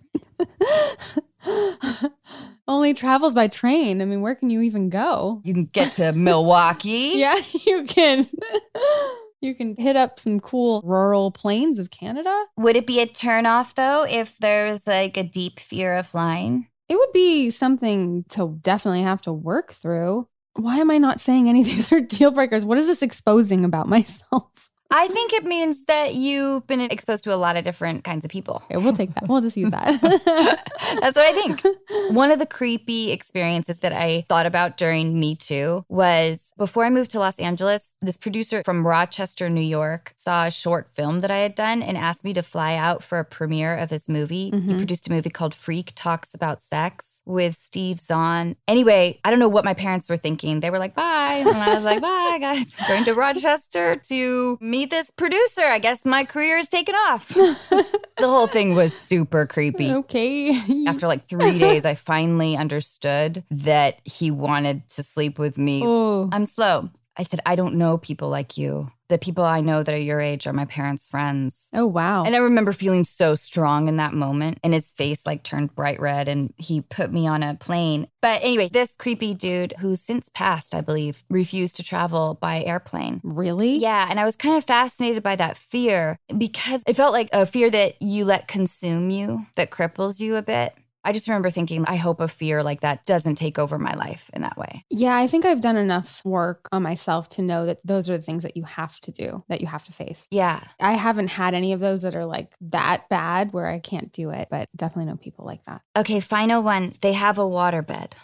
Only travels by train. I mean, where can you even go? You can get to Milwaukee. Yeah, you can. You can hit up some cool rural plains of Canada. Would it be a turnoff, though, if there's like a deep fear of flying? It would be something to definitely have to work through. Why am I not saying any of these are deal breakers? What is this exposing about myself? I think it means that you've been exposed to a lot of different kinds of people. Okay, we'll take that. We'll just use that. That's what I think. One of the creepy experiences that I thought about during Me Too was before I moved to Los Angeles, this producer from Rochester, New York, saw a short film that I had done and asked me to fly out for a premiere of his movie. Mm-hmm. He produced a movie called Freak Talks About Sex with Steve Zahn. Anyway, I don't know what my parents were thinking. They were like, bye. And I was like, bye, guys. I'm going to Rochester to meet this producer. I guess my career is taken off. The whole thing was super creepy. Okay. After like 3 days, I finally understood that he wanted to sleep with me. Oh. I'm slow. I said, I don't know people like you. The people I know that are your age are my parents' friends. Oh, wow. And I remember feeling so strong in that moment. And his face like turned bright red and he put me on a plane. But anyway, this creepy dude who's since passed, I believe, refused to travel by airplane. Really? Yeah. And I was kind of fascinated by that fear because it felt like a fear that you let consume you, that cripples you a bit. I just remember thinking, I hope a fear like that doesn't take over my life in that way. Yeah, I think I've done enough work on myself to know that those are the things that you have to do, that you have to face. Yeah. I haven't had any of those that are like that bad where I can't do it, but definitely know people like that. Okay, final one. They have a waterbed.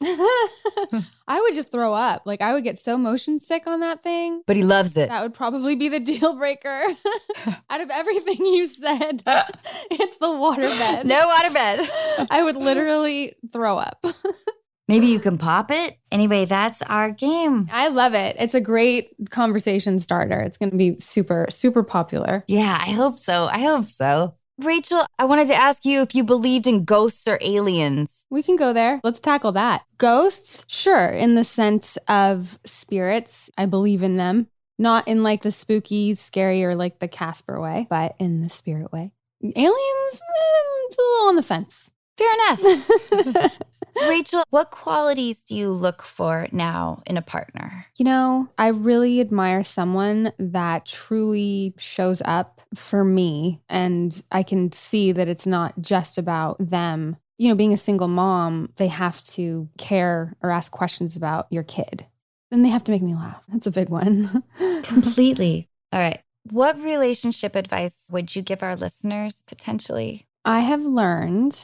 I would just throw up. Like I would get so motion sick on that thing. But he loves it. That would probably be the deal breaker. Out of everything you said, it's the waterbed. No waterbed. I would literally throw up. Maybe you can pop it. Anyway, that's our game. I love it. It's a great conversation starter. It's going to be super, super popular. Yeah, I hope so. I hope so. Rachel, I wanted to ask you if you believed in ghosts or aliens. We can go there. Let's tackle that. Ghosts, sure, in the sense of spirits. I believe in them. Not in like the spooky, scary, or like the Casper way, but in the spirit way. Aliens, it's a little on the fence. Fair enough. Rachel, what qualities do you look for now in a partner? You know, I really admire someone that truly shows up for me, and I can see that it's not just about them. You know, being a single mom, they have to care or ask questions about your kid. Then they have to make me laugh. That's a big one. Completely. All right. What relationship advice would you give our listeners potentially? I have learned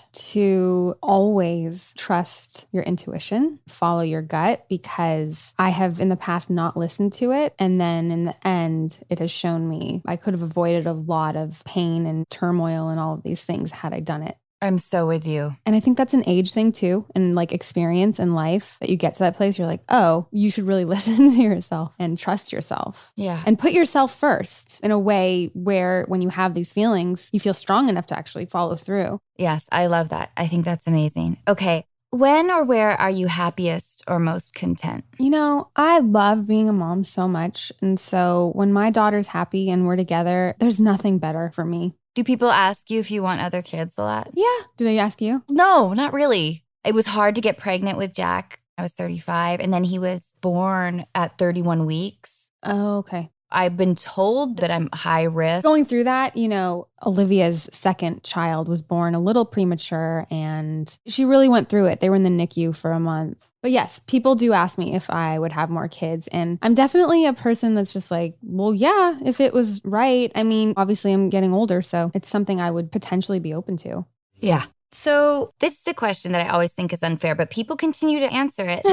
to always trust your intuition, follow your gut, because I have in the past not listened to it. And then in the end, it has shown me I could have avoided a lot of pain and turmoil and all of these things had I done it. I'm so with you. And I think that's an age thing too, and like experience in life that you get to that place, you're like, oh, you should really listen to yourself and trust yourself. Yeah. And put yourself first in a way where when you have these feelings, you feel strong enough to actually follow through. Yes, I love that. I think that's amazing. Okay. When or where are you happiest or most content? You know, I love being a mom so much. And so when my daughter's happy and we're together, there's nothing better for me. Do people ask you if you want other kids a lot? Yeah. Do they ask you? No, not really. It was hard to get pregnant with Jack. I was 35, and then he was born at 31 weeks. Oh, okay. I've been told that I'm high risk. Going through that, you know, Olivia's second child was born a little premature, and she really went through it. They were in the NICU for a month. But yes, people do ask me if I would have more kids. And I'm definitely a person that's just like, well, yeah, if it was right. I mean, obviously I'm getting older, so it's something I would potentially be open to. Yeah. So this is a question that I always think is unfair, but people continue to answer it.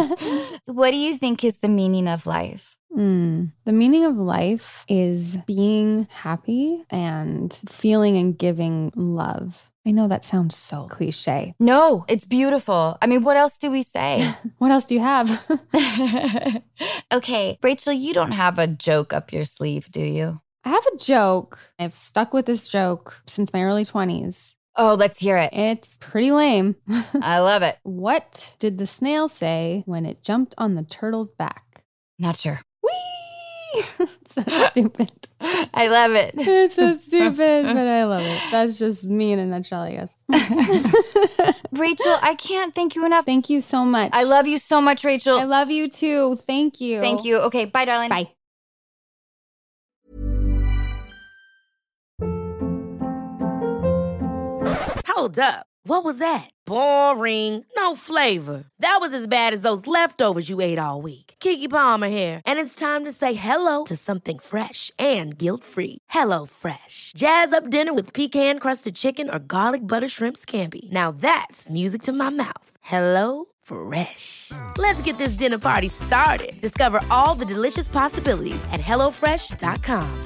What do you think is the meaning of life? The meaning of life is being happy and feeling and giving love. I know that sounds so cliche. No, it's beautiful. I mean, what else do we say? What else do you have? Okay, Rachel, you don't have a joke up your sleeve, do you? I have a joke. I've stuck with this joke since my early 20s. Oh, let's hear it. It's pretty lame. I love it. What did the snail say when it jumped on the turtle's back? Not sure. Whee! So stupid. I love it. It's so stupid, but I love it. That's just me in a nutshell, I guess. Rachel, I can't thank you enough. Thank you so much. I love you so much, Rachel. I love you too. Thank you. Thank you. Okay, bye, darling. Bye. Hold up. What was that? Boring. No flavor. That was as bad as those leftovers you ate all week. Keke Palmer here, and it's time to say hello to something fresh and guilt-free. Hello Fresh. Jazz up dinner with pecan-crusted chicken or garlic butter shrimp scampi. Now that's music to my mouth. Hello Fresh. Let's get this dinner party started. Discover all the delicious possibilities at hellofresh.com.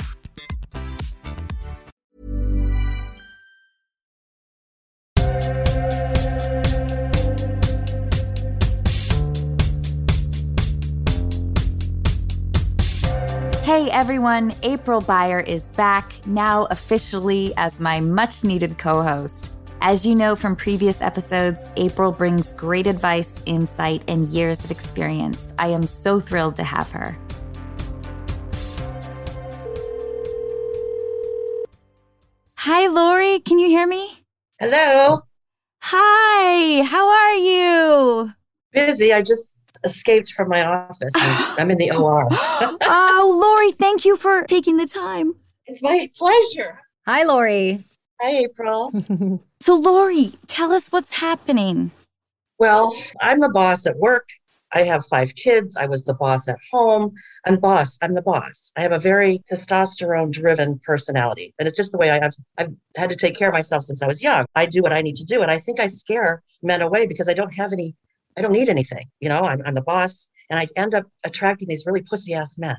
Hey everyone, April Beyer is back, now officially as my much-needed co-host. As you know from previous episodes, April brings great advice, insight, and years of experience. I am so thrilled to have her. Hi, Lori, can you hear me? Hello. Hi, how are you? Busy. I just escaped from my office. I'm in the OR. Oh, Lori, thank you for taking the time. It's my pleasure. Hi, Lori. Hi, April. So, Lori, tell us what's happening. Well, I'm the boss at work. I have 5 kids. I was the boss at home. I'm the boss. I have a very testosterone-driven personality. And it's just the way I've had to take care of myself since I was young. I do what I need to do. And I think I scare men away because I don't need anything. You know, I'm the boss. And I end up attracting these really pussy-ass men.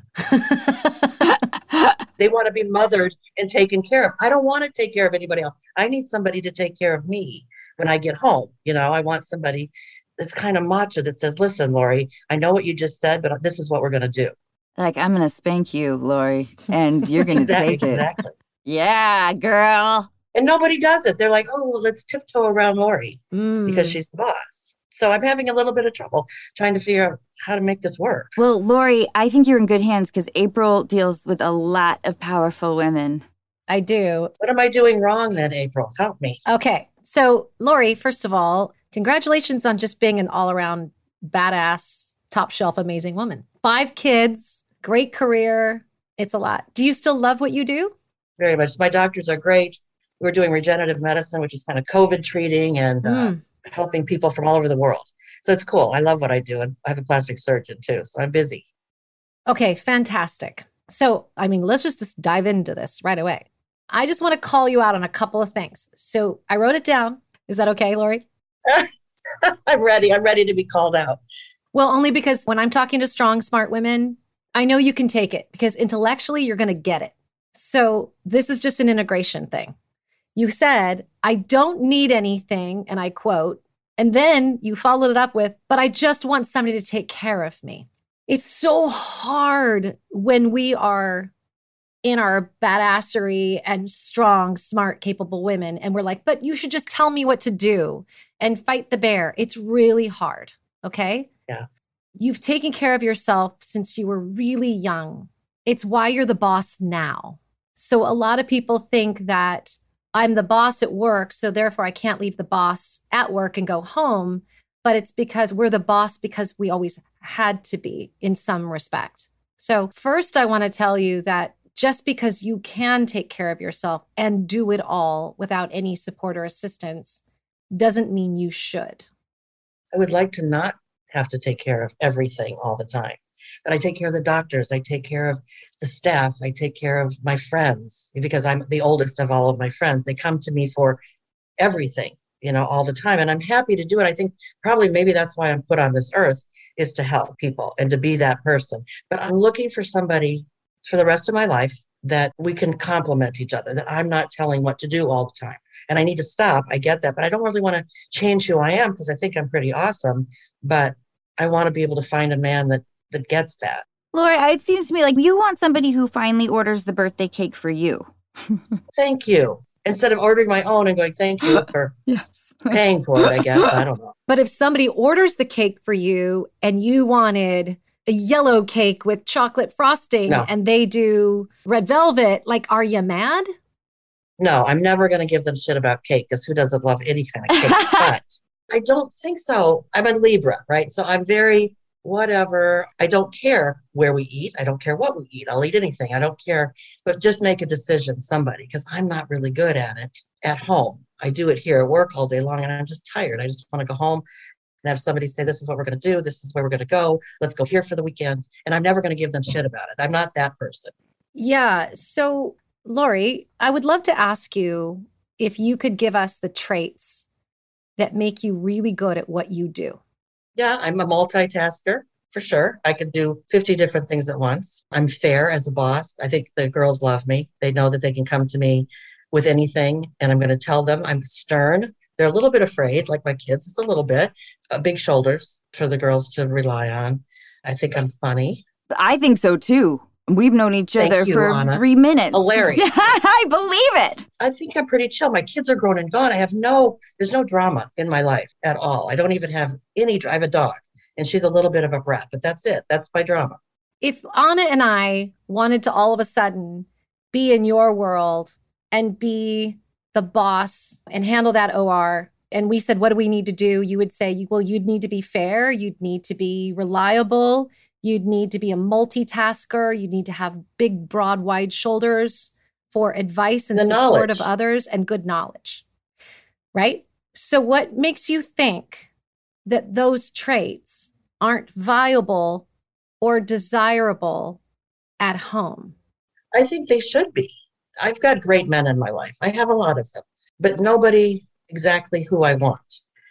They want to be mothered and taken care of. I don't want to take care of anybody else. I need somebody to take care of me when I get home. You know, I want somebody that's kind of macho that says, listen, Lori, I know what you just said, but this is what we're going to do. Like, I'm going to spank you, Lori, and you're going to take it. Exactly. Yeah, girl. And nobody does it. They're like, oh, well, let's tiptoe around Lori because she's the boss. So I'm having a little bit of trouble trying to figure out how to make this work. Well, Lori, I think you're in good hands because April deals with a lot of powerful women. I do. What am I doing wrong then, April? Help me. Okay. So, Lori, first of all, congratulations on just being an all-around badass, top shelf, amazing woman. 5 kids, great career. It's a lot. Do you still love what you do? Very much. My doctors are great. We're doing regenerative medicine, which is kind of COVID treating and helping people from all over the world. So it's cool. I love what I do. And I have a plastic surgeon too. So I'm busy. Okay, fantastic. So, let's just dive into this right away. I just want to call you out on a couple of things. So I wrote it down. Is that okay, Lori? I'm ready. I'm ready to be called out. Well, only because when I'm talking to strong, smart women, I know you can take it because intellectually you're going to get it. So this is just an integration thing. You said, I don't need anything, and I quote, and then you followed it up with, but I just want somebody to take care of me. It's so hard when we are in our badassery and strong, smart, capable women. And we're like, but you should just tell me what to do and fight the bear. It's really hard. Okay. Yeah. You've taken care of yourself since you were really young. It's why you're the boss now. So a lot of people think that I'm the boss at work, so therefore I can't leave the boss at work and go home. But it's because we're the boss because we always had to be in some respect. So first, I want to tell you that just because you can take care of yourself and do it all without any support or assistance doesn't mean you should. I would like to not have to take care of everything all the time. But I take care of the doctors. I take care of the staff. I take care of my friends because I'm the oldest of all of my friends. They come to me for everything, all the time. And I'm happy to do it. I think probably maybe that's why I'm put on this earth, is to help people and to be that person. But I'm looking for somebody for the rest of my life that we can complement each other, that I'm not telling what to do all the time. And I need to stop. I get that. But I don't really want to change who I am because I think I'm pretty awesome. But I want to be able to find a man that gets that. Lori, it seems to me like you want somebody who finally orders the birthday cake for you. Thank you. Instead of ordering my own and going, thank you for paying for it, I guess. I don't know. But if somebody orders the cake for you and you wanted a yellow cake with chocolate frosting and they do red velvet, are you mad? No, I'm never going to give them shit about cake because who doesn't love any kind of cake? But I don't think so. I'm a Libra, right? So I'm very whatever. I don't care where we eat. I don't care what we eat. I'll eat anything. I don't care. But just make a decision, somebody, because I'm not really good at it at home. I do it here at work all day long and I'm just tired. I just want to go home and have somebody say, this is what we're going to do. This is where we're going to go. Let's go here for the weekend. And I'm never going to give them shit about it. I'm not that person. Yeah. So, Lori, I would love to ask you if you could give us the traits that make you really good at what you do. Yeah, I'm a multitasker for sure. I can do 50 different things at once. I'm fair as a boss. I think the girls love me. They know that they can come to me with anything and I'm going to tell them. I'm stern. They're a little bit afraid, like my kids, just a little bit. Big shoulders for the girls to rely on. I think I'm funny. I think so too. We've known each other for Anna. 3 minutes. Hilarious. I believe it. I think I'm pretty chill. My kids are grown and gone. There's no drama in my life at all. I don't even have I have a dog and she's a little bit of a brat, but that's it. That's my drama. If Anna and I wanted to all of a sudden be in your world and be the boss and handle that OR, and we said, what do we need to do? You would say, well, you'd need to be fair. You'd need to be reliable. You'd need to be a multitasker. You need to have big, broad, wide shoulders for advice and support of others and good knowledge, right? So what makes you think that those traits aren't viable or desirable at home? I think they should be. I've got great men in my life. I have a lot of them, but nobody exactly who I want.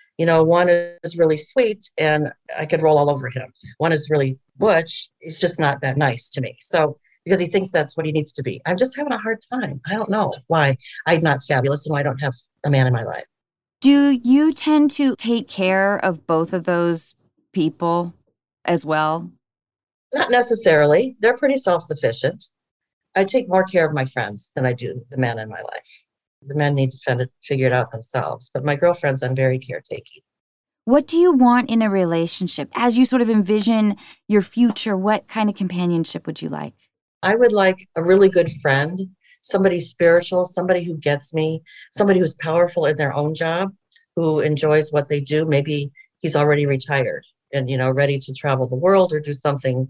One is really sweet and I could roll all over him. One is really butch. He's just not that nice to me. So because he thinks that's what he needs to be. I'm just having a hard time. I don't know why I'm not fabulous and why I don't have a man in my life. Do you tend to take care of both of those people as well? Not necessarily. They're pretty self-sufficient. I take more care of my friends than I do the men in my life. The men need to figure it out themselves. But my girlfriends, I'm very caretaking. What do you want in a relationship? As you sort of envision your future, what kind of companionship would you like? I would like a really good friend somebody spiritual, somebody who gets me, somebody who's powerful in their own job, who enjoys what they do. Maybe he's already retired and, ready to travel the world or do something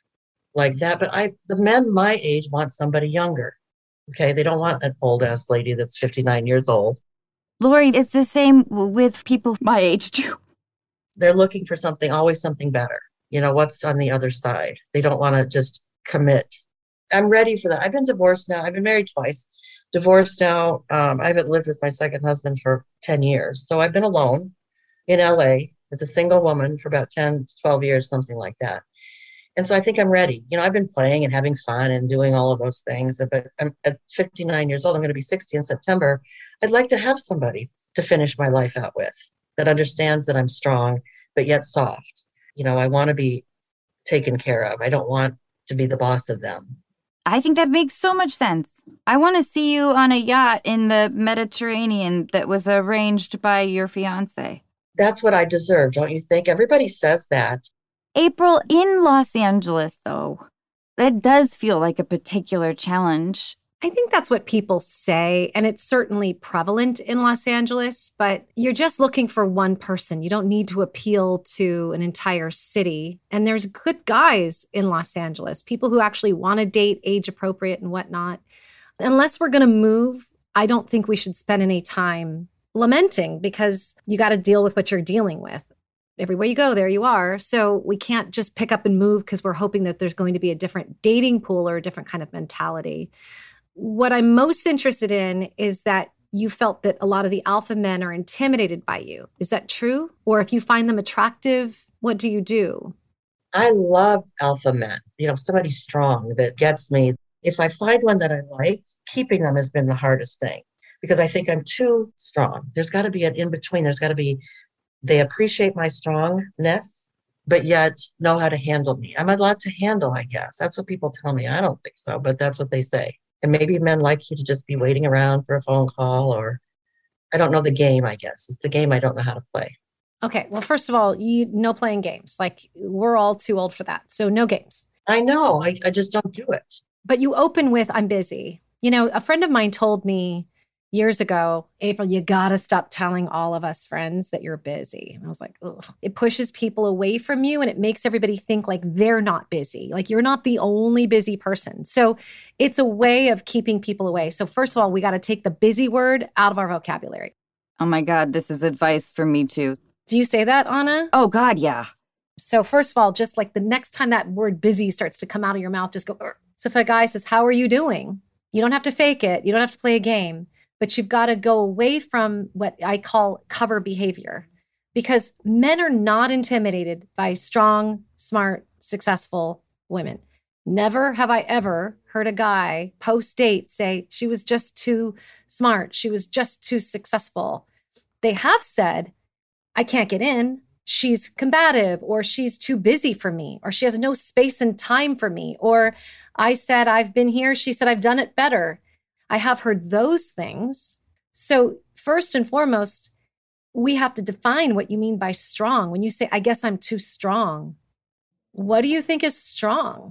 like that. But the men my age want somebody younger. Okay. They don't want an old ass lady that's 59 years old. Lori, it's the same with people my age too. They're looking for always something better. What's on the other side. They don't want to just commit. I'm ready for that. I've been divorced now. I've been married twice. Divorced now. I haven't lived with my second husband for 10 years. So I've been alone in LA as a single woman for about 10, 12 years, something like that. And so I think I'm ready. I've been playing and having fun and doing all of those things. But I'm at 59 years old. I'm going to be 60 in September. I'd like to have somebody to finish my life out with that understands that I'm strong, but yet soft. I want to be taken care of. I don't want to be the boss of them. I think that makes so much sense. I want to see you on a yacht in the Mediterranean that was arranged by your fiance. That's what I deserve, don't you think? Everybody says that. April, in Los Angeles, though, that does feel like a particular challenge. I think that's what people say, and it's certainly prevalent in Los Angeles, but you're just looking for one person. You don't need to appeal to an entire city. And there's good guys in Los Angeles, people who actually want to date, age appropriate and whatnot. Unless we're going to move, I don't think we should spend any time lamenting, because you got to deal with what you're dealing with. Everywhere you go, there you are. So we can't just pick up and move because we're hoping that there's going to be a different dating pool or a different kind of mentality. What I'm most interested in is that you felt that a lot of the alpha men are intimidated by you. Is that true? Or if you find them attractive, what do you do? I love alpha men, somebody strong that gets me. If I find one that I like, keeping them has been the hardest thing because I think I'm too strong. There's got to be an in-between. There's got to be, they appreciate my strongness, but yet know how to handle me. I'm a lot to handle, I guess. That's what people tell me. I don't think so, but that's what they say. And maybe men like you to just be waiting around for a phone call, or I don't know the game, I guess. It's the game I don't know how to play. Okay. Well, first of all, no playing games. Like, we're all too old for that. So no games. I know. I just don't do it. But you open with, I'm busy. A friend of mine told me years ago, April, you got to stop telling all of us friends that you're busy. And I was like, ugh. It pushes people away from you and it makes everybody think like they're not busy. Like you're not the only busy person. So it's a way of keeping people away. So first of all, we got to take the busy word out of our vocabulary. Oh my God, this is advice for me too. Do you say that, Anna? Oh God, yeah. So first of all, just like the next time that word busy starts to come out of your mouth, just go, Ugh. So if a guy says, how are you doing? You don't have to fake it. You don't have to play a game. But you've got to go away from what I call cover behavior, because men are not intimidated by strong, smart, successful women. Never have I ever heard a guy post-date say she was just too smart. She was just too successful. They have said, I can't get in. She's combative, or she's too busy for me, or she has no space and time for me. Or I said, I've been here. She said, I've done it better. I have heard those things. So first and foremost, we have to define what you mean by strong. When you say, I guess I'm too strong, what do you think is strong?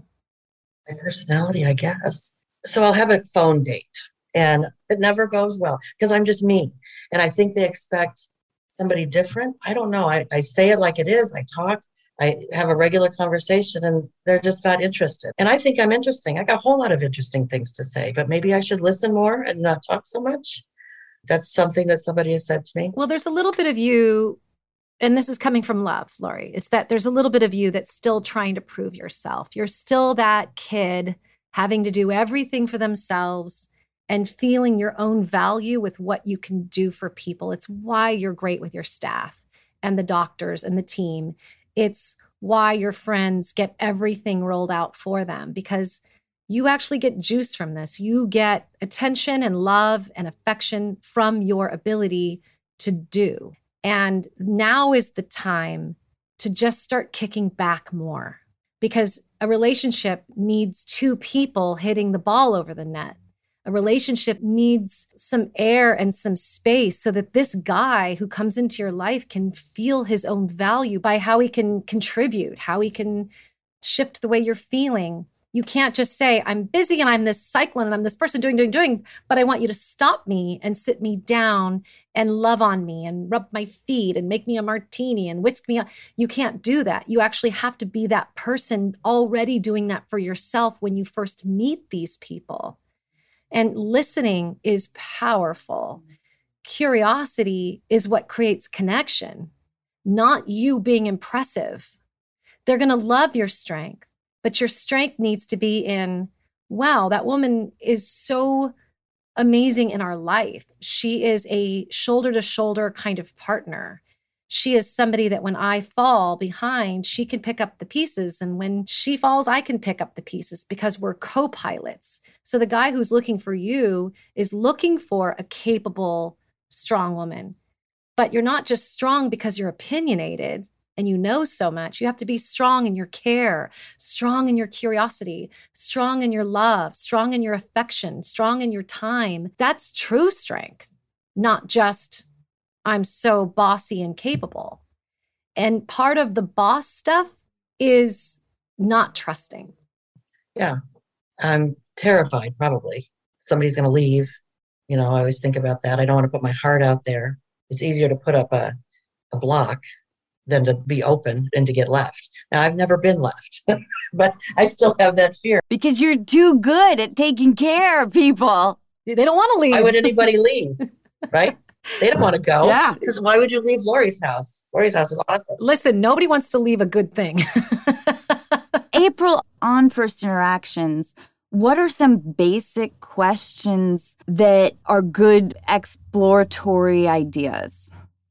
My personality, I guess. So I'll have a phone date and it never goes well because I'm just me. And I think they expect somebody different. I don't know. I say it like it is. I talk. I have a regular conversation and they're just not interested. And I think I'm interesting. I got a whole lot of interesting things to say, but maybe I should listen more and not talk so much. That's something that somebody has said to me. Well, there's a little bit of you, and this is coming from love, Lori, is that there's a little bit of you that's still trying to prove yourself. You're still that kid having to do everything for themselves and feeling your own value with what you can do for people. It's why you're great with your staff and the doctors and the team. It's why your friends get everything rolled out for them, because you actually get juice from this. You get attention and love and affection from your ability to do. And now is the time to just start kicking back more, because a relationship needs two people hitting the ball over the net. A relationship needs some air and some space so that this guy who comes into your life can feel his own value by how he can contribute, how he can shift the way you're feeling. You can't just say, I'm busy and I'm this cyclone and I'm this person doing, but I want you to stop me and sit me down and love on me and rub my feet and make me a martini and whisk me up. You can't do that. You actually have to be that person already doing that for yourself when you first meet these people. And listening is powerful. Curiosity is what creates connection, not you being impressive. They're going to love your strength. But your strength needs to be in, wow, that woman is so amazing in our life. She is a shoulder to shoulder kind of partner. She is somebody that when I fall behind, she can pick up the pieces. And when she falls, I can pick up the pieces because we're co-pilots. So the guy who's looking for you is looking for a capable, strong woman. But you're not just strong because you're opinionated and you know so much. You have to be strong in your care, strong in your curiosity, strong in your love, strong in your affection, strong in your time. That's true strength, not just I'm so bossy and capable. And part of the boss stuff is not trusting. Yeah, I'm terrified probably. Somebody's going to leave. I always think about that. I don't want to put my heart out there. It's easier to put up a block than to be open and to get left. Now, I've never been left, but I still have that fear. Because you're too good at taking care of people. They don't want to leave. Why would anybody leave, right? They don't want to go. Yeah. Because why would you leave Lori's house? Lori's house is awesome. Listen, nobody wants to leave a good thing. April, on First Interactions, what are some basic questions that are good exploratory ideas?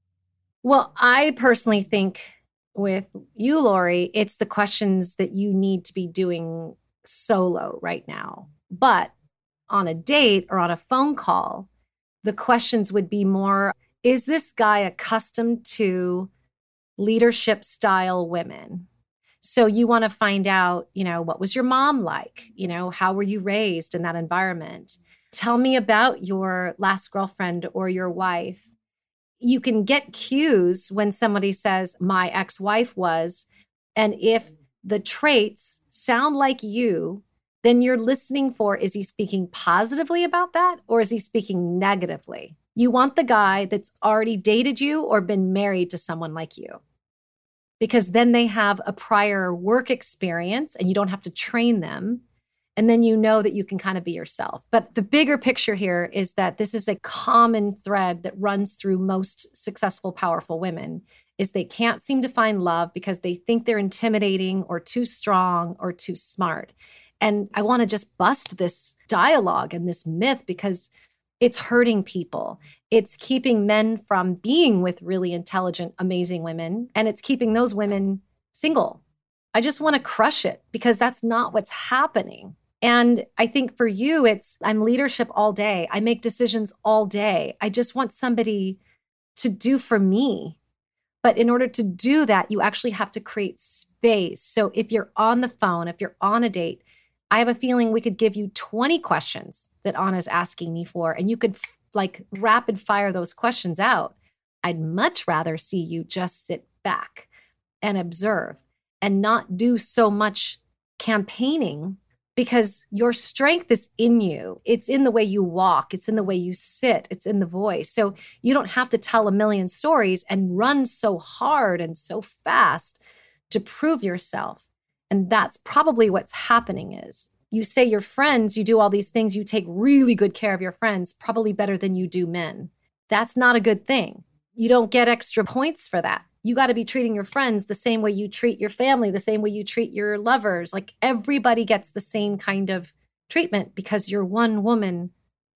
Well, I personally think with you, Lori, it's the questions that you need to be doing solo right now. But on a date or on a phone call, the questions would be more, is this guy accustomed to leadership style women? So you want to find out, what was your mom like? How were you raised in that environment? Tell me about your last girlfriend or your wife. You can get cues when somebody says, my ex-wife was, and if the traits sound like you, then you're listening for, is he speaking positively about that or is he speaking negatively? You want the guy that's already dated you or been married to someone like you, because then they have a prior work experience and you don't have to train them. And then you know that you can kind of be yourself. But the bigger picture here is that this is a common thread that runs through most successful, powerful women, is they can't seem to find love because they think they're intimidating or too strong or too smart. And I want to just bust this dialogue and this myth because it's hurting people. It's keeping men from being with really intelligent, amazing women, and it's keeping those women single. I just want to crush it because that's not what's happening. And I think for you, I'm leadership all day. I make decisions all day. I just want somebody to do for me. But in order to do that, you actually have to create space. So if you're on the phone, if you're on a date, I have a feeling we could give you 20 questions that Anna's asking me for, and you could rapid fire those questions out. I'd much rather see you just sit back and observe and not do so much campaigning, because your strength is in you. It's in the way you walk. It's in the way you sit. It's in the voice. So you don't have to tell a million stories and run so hard and so fast to prove yourself. And that's probably what's happening is you say your friends, you do all these things, you take really good care of your friends, probably better than you do men. That's not a good thing. You don't get extra points for that. You got to be treating your friends the same way you treat your family, the same way you treat your lovers. Like everybody gets the same kind of treatment because you're one woman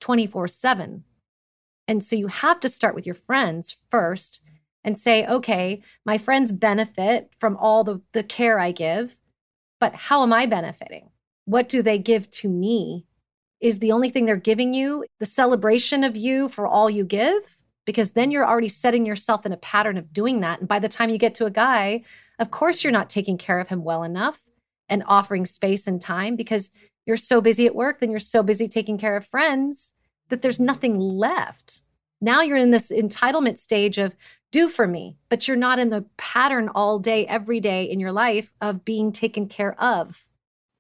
24/7. And so you have to start with your friends first and say, okay, my friends benefit from all the care I give, but how am I benefiting? What do they give to me? Is the only thing they're giving you the celebration of you for all you give? Because then you're already setting yourself in a pattern of doing that. And by the time you get to a guy, of course, you're not taking care of him well enough and offering space and time because you're so busy at work, then you're so busy taking care of friends that there's nothing left. Now you're in this entitlement stage of do for me, but you're not in the pattern all day, every day in your life of being taken care of.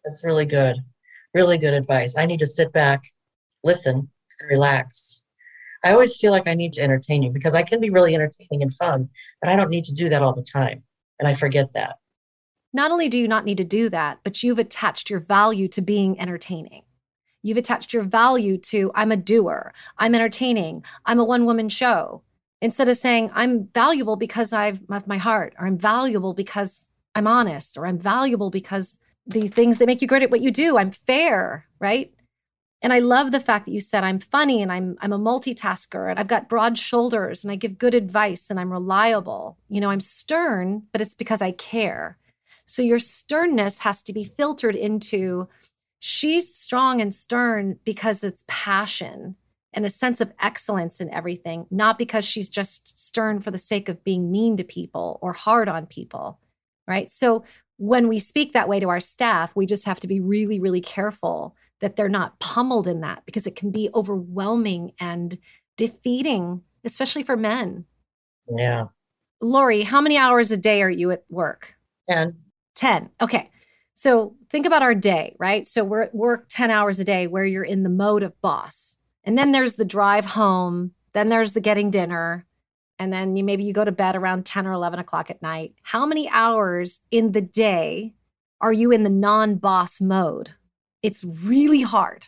That's really good. Really good advice. I need to sit back, listen, and relax. I always feel like I need to entertain you because I can be really entertaining and fun, but I don't need to do that all the time. And I forget that. Not only do you not need to do that, but you've attached your value to being entertaining. You've attached your value to, I'm a doer, I'm entertaining, I'm a one-woman show. Instead of saying, I'm valuable because I have my heart, or I'm valuable because I'm honest, or I'm valuable because the things that make you great at what you do, I'm fair, right? And I love the fact that you said, I'm funny and I'm a multitasker and I've got broad shoulders and I give good advice and I'm reliable. You know, I'm stern, but it's because I care. So your sternness has to be filtered into, she's strong and stern because it's passion and a sense of excellence in everything, not because she's just stern for the sake of being mean to people or hard on people, right? So when we speak that way to our staff, we just have to be really, really careful that they're not pummeled in that, because it can be overwhelming and defeating, especially for men. Yeah. Lori, how many hours a day are you at work? 10. 10. Okay. So think about our day, right? So we're at work 10 hours a day where you're in the mode of boss. And then there's the drive home. Then there's the getting dinner. And then maybe you go to bed around 10 or 11 o'clock at night. How many hours in the day are you in the non-boss mode? It's really hard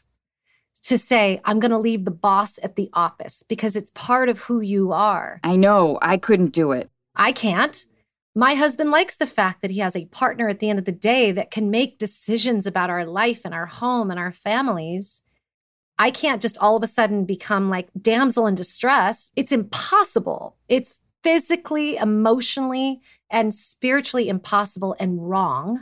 to say, I'm going to leave the boss at the office because it's part of who you are. I know. I couldn't do it. I can't. My husband likes the fact that he has a partner at the end of the day that can make decisions about our life and our home and our families. I can't just all of a sudden become like damsel in distress. It's impossible. It's physically, emotionally, and spiritually impossible and wrong,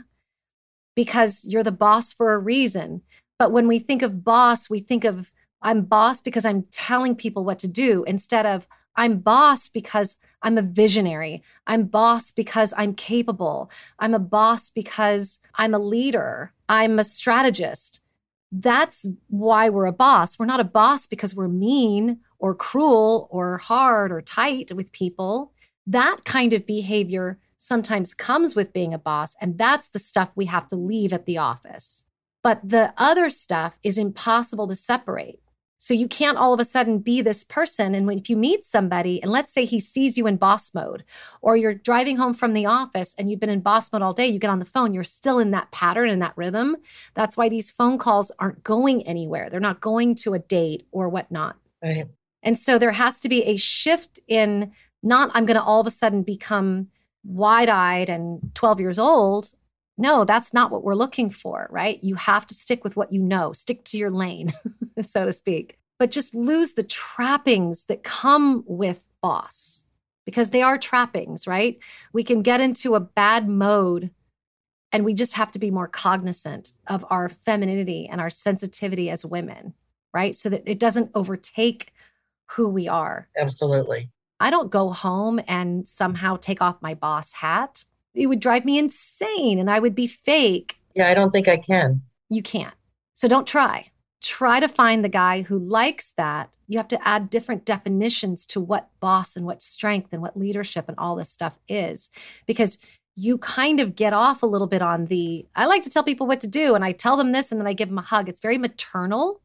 because you're the boss for a reason. But when we think of boss, we think of, I'm boss because I'm telling people what to do, instead of I'm boss because I'm a visionary. I'm boss because I'm capable. I'm a boss because I'm a leader. I'm a strategist. That's why we're a boss. We're not a boss because we're mean or cruel or hard or tight with people. That kind of behavior sometimes comes with being a boss, and that's the stuff we have to leave at the office. But the other stuff is impossible to separate. So you can't all of a sudden be this person. And if you meet somebody, and let's say he sees you in boss mode, or you're driving home from the office and you've been in boss mode all day, you get on the phone, you're still in that pattern and that rhythm. That's why these phone calls aren't going anywhere. They're not going to a date or whatnot. Right. And so there has to be a shift in, not I'm going to all of a sudden become wide-eyed and 12 years old. No, that's not what we're looking for, right? You have to stick with what you know, stick to your lane, so to speak, but just lose the trappings that come with boss, because they are trappings, right? We can get into a bad mode, and we just have to be more cognizant of our femininity and our sensitivity as women, right? So that it doesn't overtake who we are. Absolutely. I don't go home and somehow take off my boss hat. It would drive me insane and I would be fake. Yeah, I don't think I can. You can't. So don't try. Try to find the guy who likes that. You have to add different definitions to what boss and what strength and what leadership and all this stuff is, because you kind of get off a little bit on the, I like to tell people what to do and I tell them this and then I give them a hug. It's very maternal,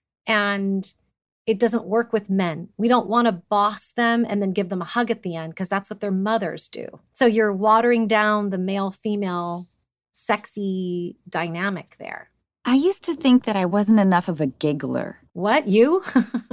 and it doesn't work with men. We don't want to boss them and then give them a hug at the end, because that's what their mothers do. So you're watering down the male-female sexy dynamic there. I used to think that I wasn't enough of a giggler. What, you?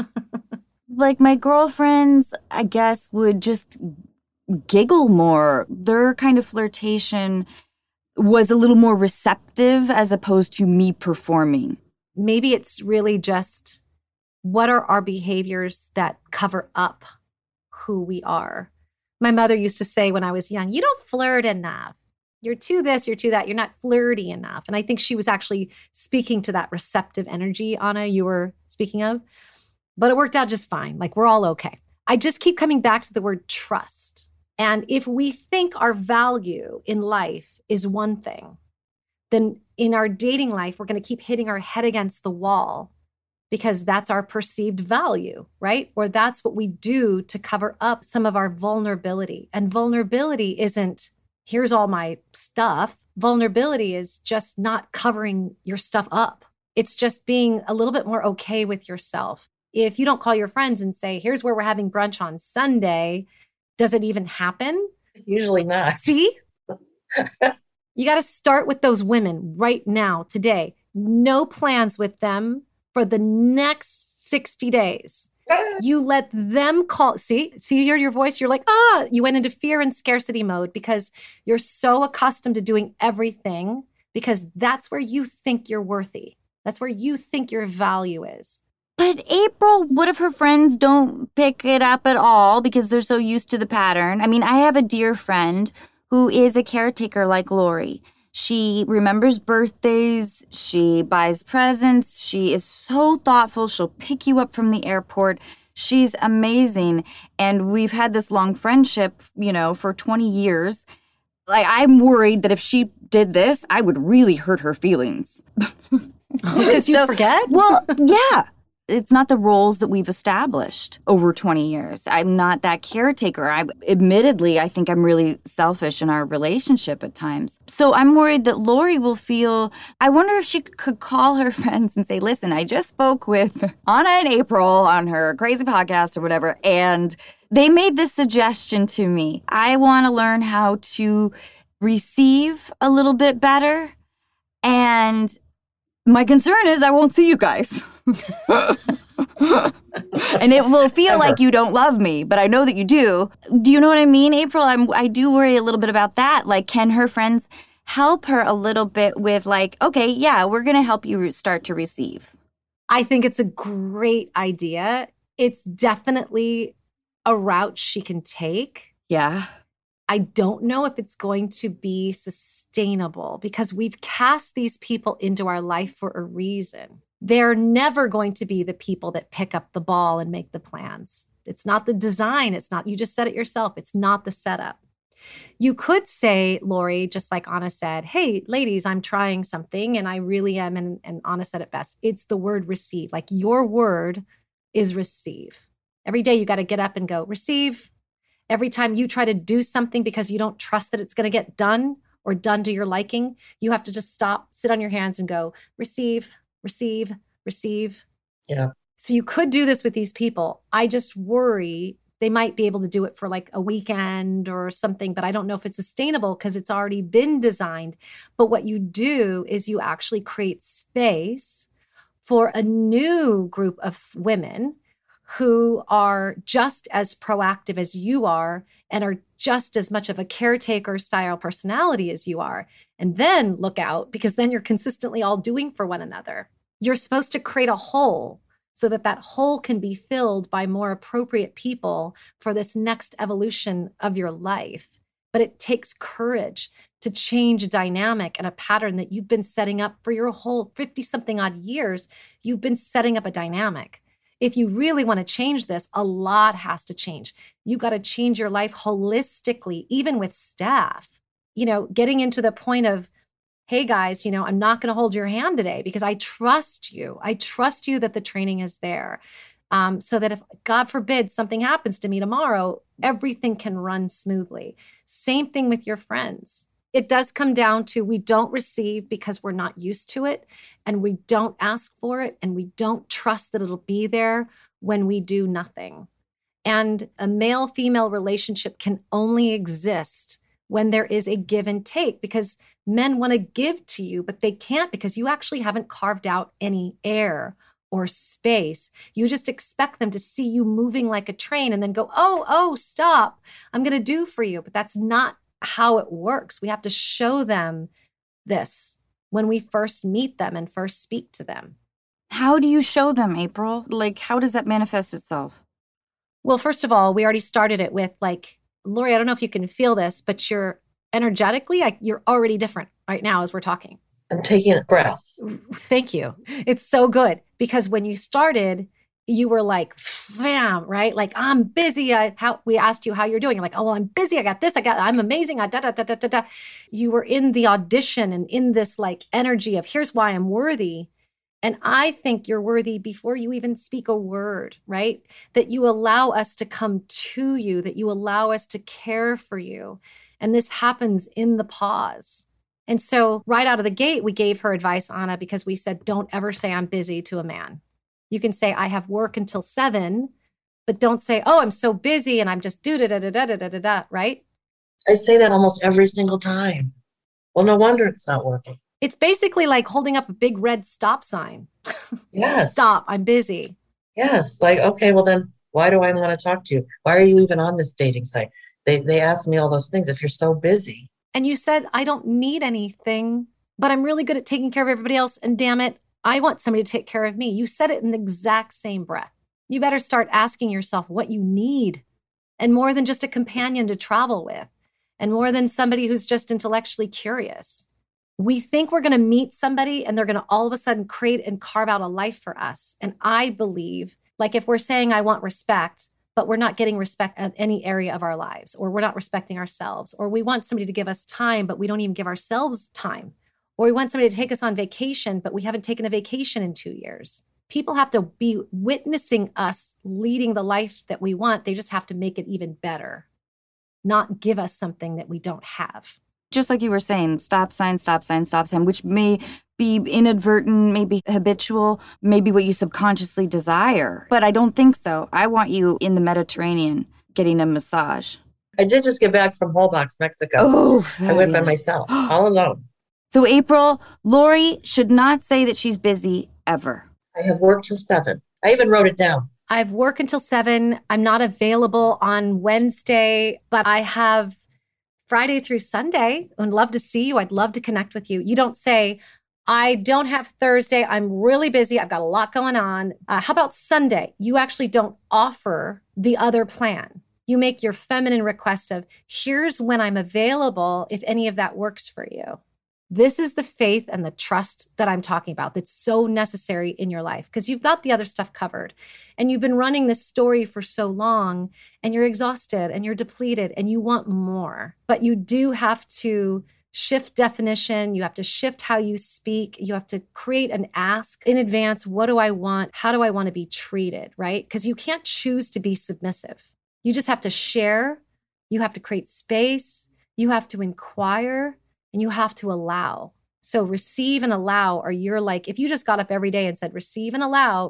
Like my girlfriends, I guess, would just giggle more. Their kind of flirtation was a little more receptive as opposed to me performing. Maybe it's really just, what are our behaviors that cover up who we are? My mother used to say when I was young, you don't flirt enough. You're too this, you're too that. You're not flirty enough. And I think she was actually speaking to that receptive energy, Anna, you were speaking of. But it worked out just fine. Like, we're all okay. I just keep coming back to the word trust. And if we think our value in life is one thing, then in our dating life, we're going to keep hitting our head against the wall, because that's our perceived value, right? Or that's what we do to cover up some of our vulnerability. And vulnerability isn't, here's all my stuff. vulnerability is just not covering your stuff up. It's just being a little bit more okay with yourself. If you don't call your friends and say, here's where we're having brunch on Sunday, does it even happen? Usually not. See? You got to start with those women right now, today. No plans with them for the next 60 days. You let them call. See, you hear your voice. You're like, you went into fear and scarcity mode because you're so accustomed to doing everything because that's where you think you're worthy. That's where you think your value is. But April, what if her friends don't pick it up at all because they're so used to the pattern? I mean, I have a dear friend who is a caretaker like Lori. She remembers birthdays, she buys presents, she is so thoughtful, she'll pick you up from the airport. She's amazing. And we've had this long friendship, for 20 years. Like, I'm worried that if she did this, I would really hurt her feelings. Because you forget? Well, yeah. It's not the roles that we've established over 20 years. I'm not that caretaker. Admittedly, I think I'm really selfish in our relationship at times. So I'm worried that Lori will feel, I wonder if she could call her friends and say, listen, I just spoke with Anna and April on her crazy podcast or whatever, and they made this suggestion to me. I want to learn how to receive a little bit better, and my concern is I won't see you guys. And it will feel like you don't love me, but I know that you do. Do you know what I mean, April? I do worry a little bit about that. Like, can her friends help her a little bit with like, okay, yeah, we're going to help you start to receive? I think it's a great idea. It's definitely a route she can take. Yeah. I don't know if it's going to be sustainable because we've cast these people into our life for a reason. They're never going to be the people that pick up the ball and make the plans. It's not the design. It's not, you just said it yourself. It's not the setup. You could say, Lori, just like Anna said, hey, ladies, I'm trying something and I really am. And Anna said it best. It's the word receive. Like, your word is receive. Every day you got to get up and go receive. Every time you try to do something because you don't trust that it's going to get done or done to your liking, you have to just stop, sit on your hands and go receive, receive, receive. Yeah. So you could do this with these people. I just worry they might be able to do it for like a weekend or something, but I don't know if it's sustainable because it's already been designed. But what you do is you actually create space for a new group of women who are just as proactive as you are and are just as much of a caretaker style personality as you are. And then look out, because then you're consistently all doing for one another. You're supposed to create a hole so that that hole can be filled by more appropriate people for this next evolution of your life. But it takes courage to change a dynamic and a pattern that you've been setting up for your whole 50-something odd years. You've been setting up a dynamic. If you really want to change this, a lot has to change. You got to change your life holistically, even with staff. Getting into the point of, hey guys, I'm not going to hold your hand today because I trust you. I trust you that the training is there. So that if, God forbid, something happens to me tomorrow, everything can run smoothly. Same thing with your friends. It does come down to, we don't receive because we're not used to it, and we don't ask for it, and we don't trust that it'll be there when we do nothing. And a male-female relationship can only exist when there is a give and take, because men want to give to you, but they can't because you actually haven't carved out any air or space. You just expect them to see you moving like a train and then go, oh, stop, I'm going to do for you. But that's not how it works. We have to show them this when we first meet them and first speak to them. How do you show them, April? Like, how does that manifest itself? Well, first of all, we already started it with like, Lori, I don't know if you can feel this, but you're energetically, you're already different right now as we're talking. I'm taking a breath. Thank you. It's so good because when you started, you were like, bam, right? Like, I'm busy. We asked you how you're doing. You're like, oh, well, I'm busy. I got this. I'm amazing. You were in the audition and in this like energy of here's why I'm worthy. And I think you're worthy before you even speak a word, right? That you allow us to come to you, that you allow us to care for you. And this happens in the pause. And so right out of the gate, we gave her advice, Anna, because we said, don't ever say I'm busy to a man. You can say, I have work until 7, but don't say, oh, I'm so busy and I'm just do-da-da-da-da-da-da-da, right? I say that almost every single time. Well, no wonder it's not working. It's basically like holding up a big red stop sign. Yes. Stop, I'm busy. Yes. Like, okay, well then why do I want to talk to you? Why are you even on this dating site? They ask me all those things if you're so busy. And you said, I don't need anything, but I'm really good at taking care of everybody else. And damn it, I want somebody to take care of me. You said it in the exact same breath. You better start asking yourself what you need, and more than just a companion to travel with, and more than somebody who's just intellectually curious. We think we're going to meet somebody and they're going to all of a sudden create and carve out a life for us. And I believe, like if we're saying I want respect, but we're not getting respect in any area of our lives, or we're not respecting ourselves, or we want somebody to give us time, but we don't even give ourselves time, or we want somebody to take us on vacation, but we haven't taken a vacation in 2 years. People have to be witnessing us leading the life that we want. They just have to make it even better, not give us something that we don't have. Just like you were saying, stop sign, which may be inadvertent, maybe habitual, maybe what you subconsciously desire. But I don't think so. I want you in the Mediterranean getting a massage. I did just get back from Holbox, Mexico. Oh, I went by myself, all alone. So April, Lori should not say that she's busy ever. I have work till 7. I even wrote it down. I have work until 7. I'm not available on Wednesday, but I have Friday through Sunday. I'd love to see you. I'd love to connect with you. You don't say, I don't have Thursday. I'm really busy. I've got a lot going on. How about Sunday? You actually don't offer the other plan. You make your feminine request of, here's when I'm available if any of that works for you. This is the faith and the trust that I'm talking about that's so necessary in your life, because you've got the other stuff covered and you've been running this story for so long and you're exhausted and you're depleted and you want more. But you do have to shift definition. You have to shift how you speak. You have to create an ask in advance. What do I want? How do I want to be treated, right? Because you can't choose to be submissive. You just have to share. You have to create space. You have to inquire. And you have to allow. So receive and allow, or you're like, if you just got up every day and said, receive and allow,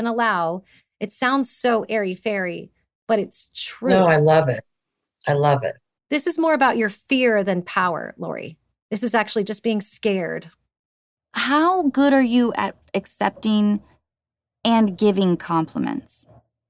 it sounds so airy-fairy, but it's true. No, I love it. I love it. This is more about your fear than power, Lori. This is actually just being scared. How good are you at accepting and giving compliments?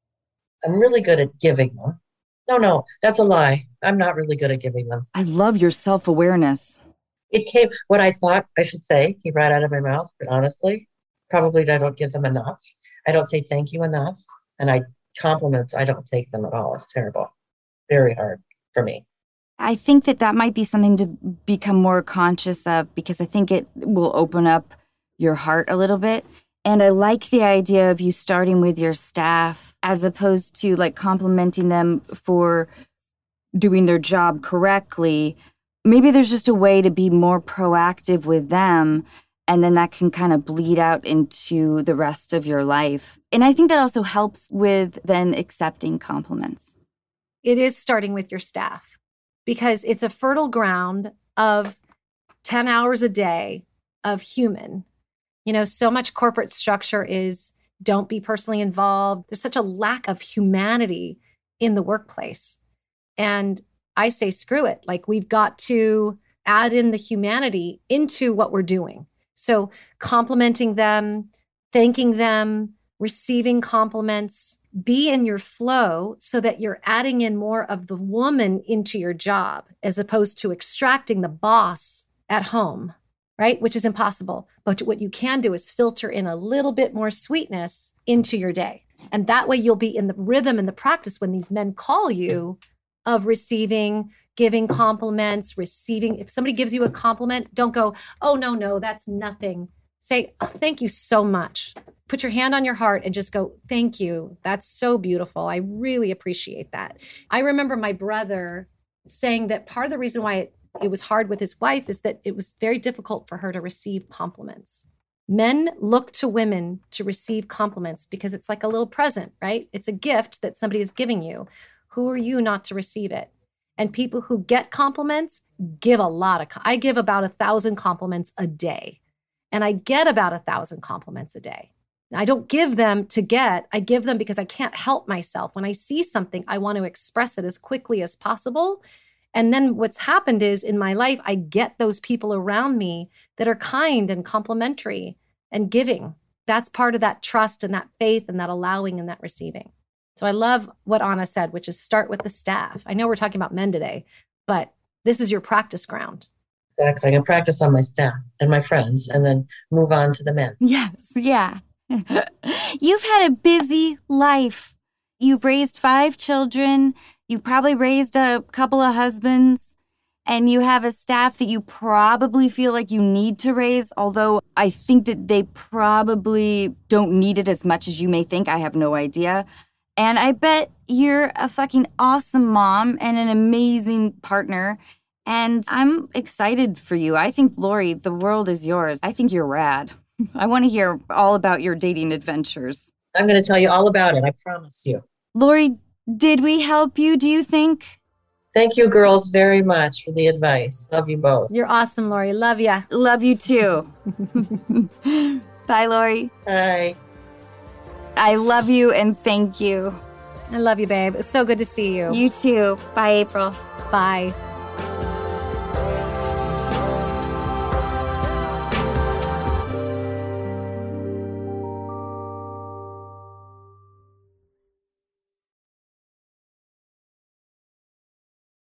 I'm really good at giving them. No, that's a lie. I'm not really good at giving them. I love your self-awareness. It came, what I thought I should say, came right out of my mouth, but honestly, probably I don't give them enough. I don't say thank you enough. And compliments, I don't take them at all. It's terrible. Very hard for me. I think that might be something to become more conscious of, because I think it will open up your heart a little bit. And I like the idea of you starting with your staff as opposed to like complimenting them for doing their job correctly. Maybe there's just a way to be more proactive with them, and then that can kind of bleed out into the rest of your life. And I think that also helps with then accepting compliments. It is starting with your staff, because it's a fertile ground of 10 hours a day of human. You know, so much corporate structure is don't be personally involved. There's such a lack of humanity in the workplace. And I say, screw it. Like, we've got to add in the humanity into what we're doing. So complimenting them, thanking them, receiving compliments, be in your flow so that you're adding in more of the woman into your job as opposed to extracting the boss at home, right? Which is impossible. But what you can do is filter in a little bit more sweetness into your day. And that way you'll be in the rhythm and the practice when these men call you of receiving, giving compliments, receiving. If somebody gives you a compliment, don't go, oh, no, that's nothing. Say, oh, thank you so much. Put your hand on your heart and just go, thank you. That's so beautiful. I really appreciate that. I remember my brother saying that part of the reason why it was hard with his wife is that it was very difficult for her to receive compliments. Men look to women to receive compliments because it's like a little present, right? It's a gift that somebody is giving you. Who are you not to receive it? And people who get compliments give a lot of, I give about 1,000 compliments a day. And I get about 1,000 compliments a day. I don't give them to get, I give them because I can't help myself. When I see something, I want to express it as quickly as possible. And then what's happened is in my life, I get those people around me that are kind and complimentary and giving. That's part of that trust and that faith and that allowing and that receiving. So I love what Anna said, which is start with the staff. I know we're talking about men today, but this is your practice ground. Exactly. I can practice on my staff and my friends and then move on to the men. Yes, yeah. You've had a busy life. You've raised 5 children. You probably raised a couple of husbands. And you have a staff that you probably feel like you need to raise, although I think that they probably don't need it as much as you may think. I have no idea. And I bet you're a fucking awesome mom and an amazing partner. And I'm excited for you. I think, Lori, the world is yours. I think you're rad. I want to hear all about your dating adventures. I'm going to tell you all about it. I promise you. Lori, did we help you, do you think? Thank you, girls, very much for the advice. Love you both. You're awesome, Lori. Love ya. Love you too. Bye, Lori. Bye. I love you and thank you. I love you, babe. It's so good to see you. You too. Bye, April. Bye.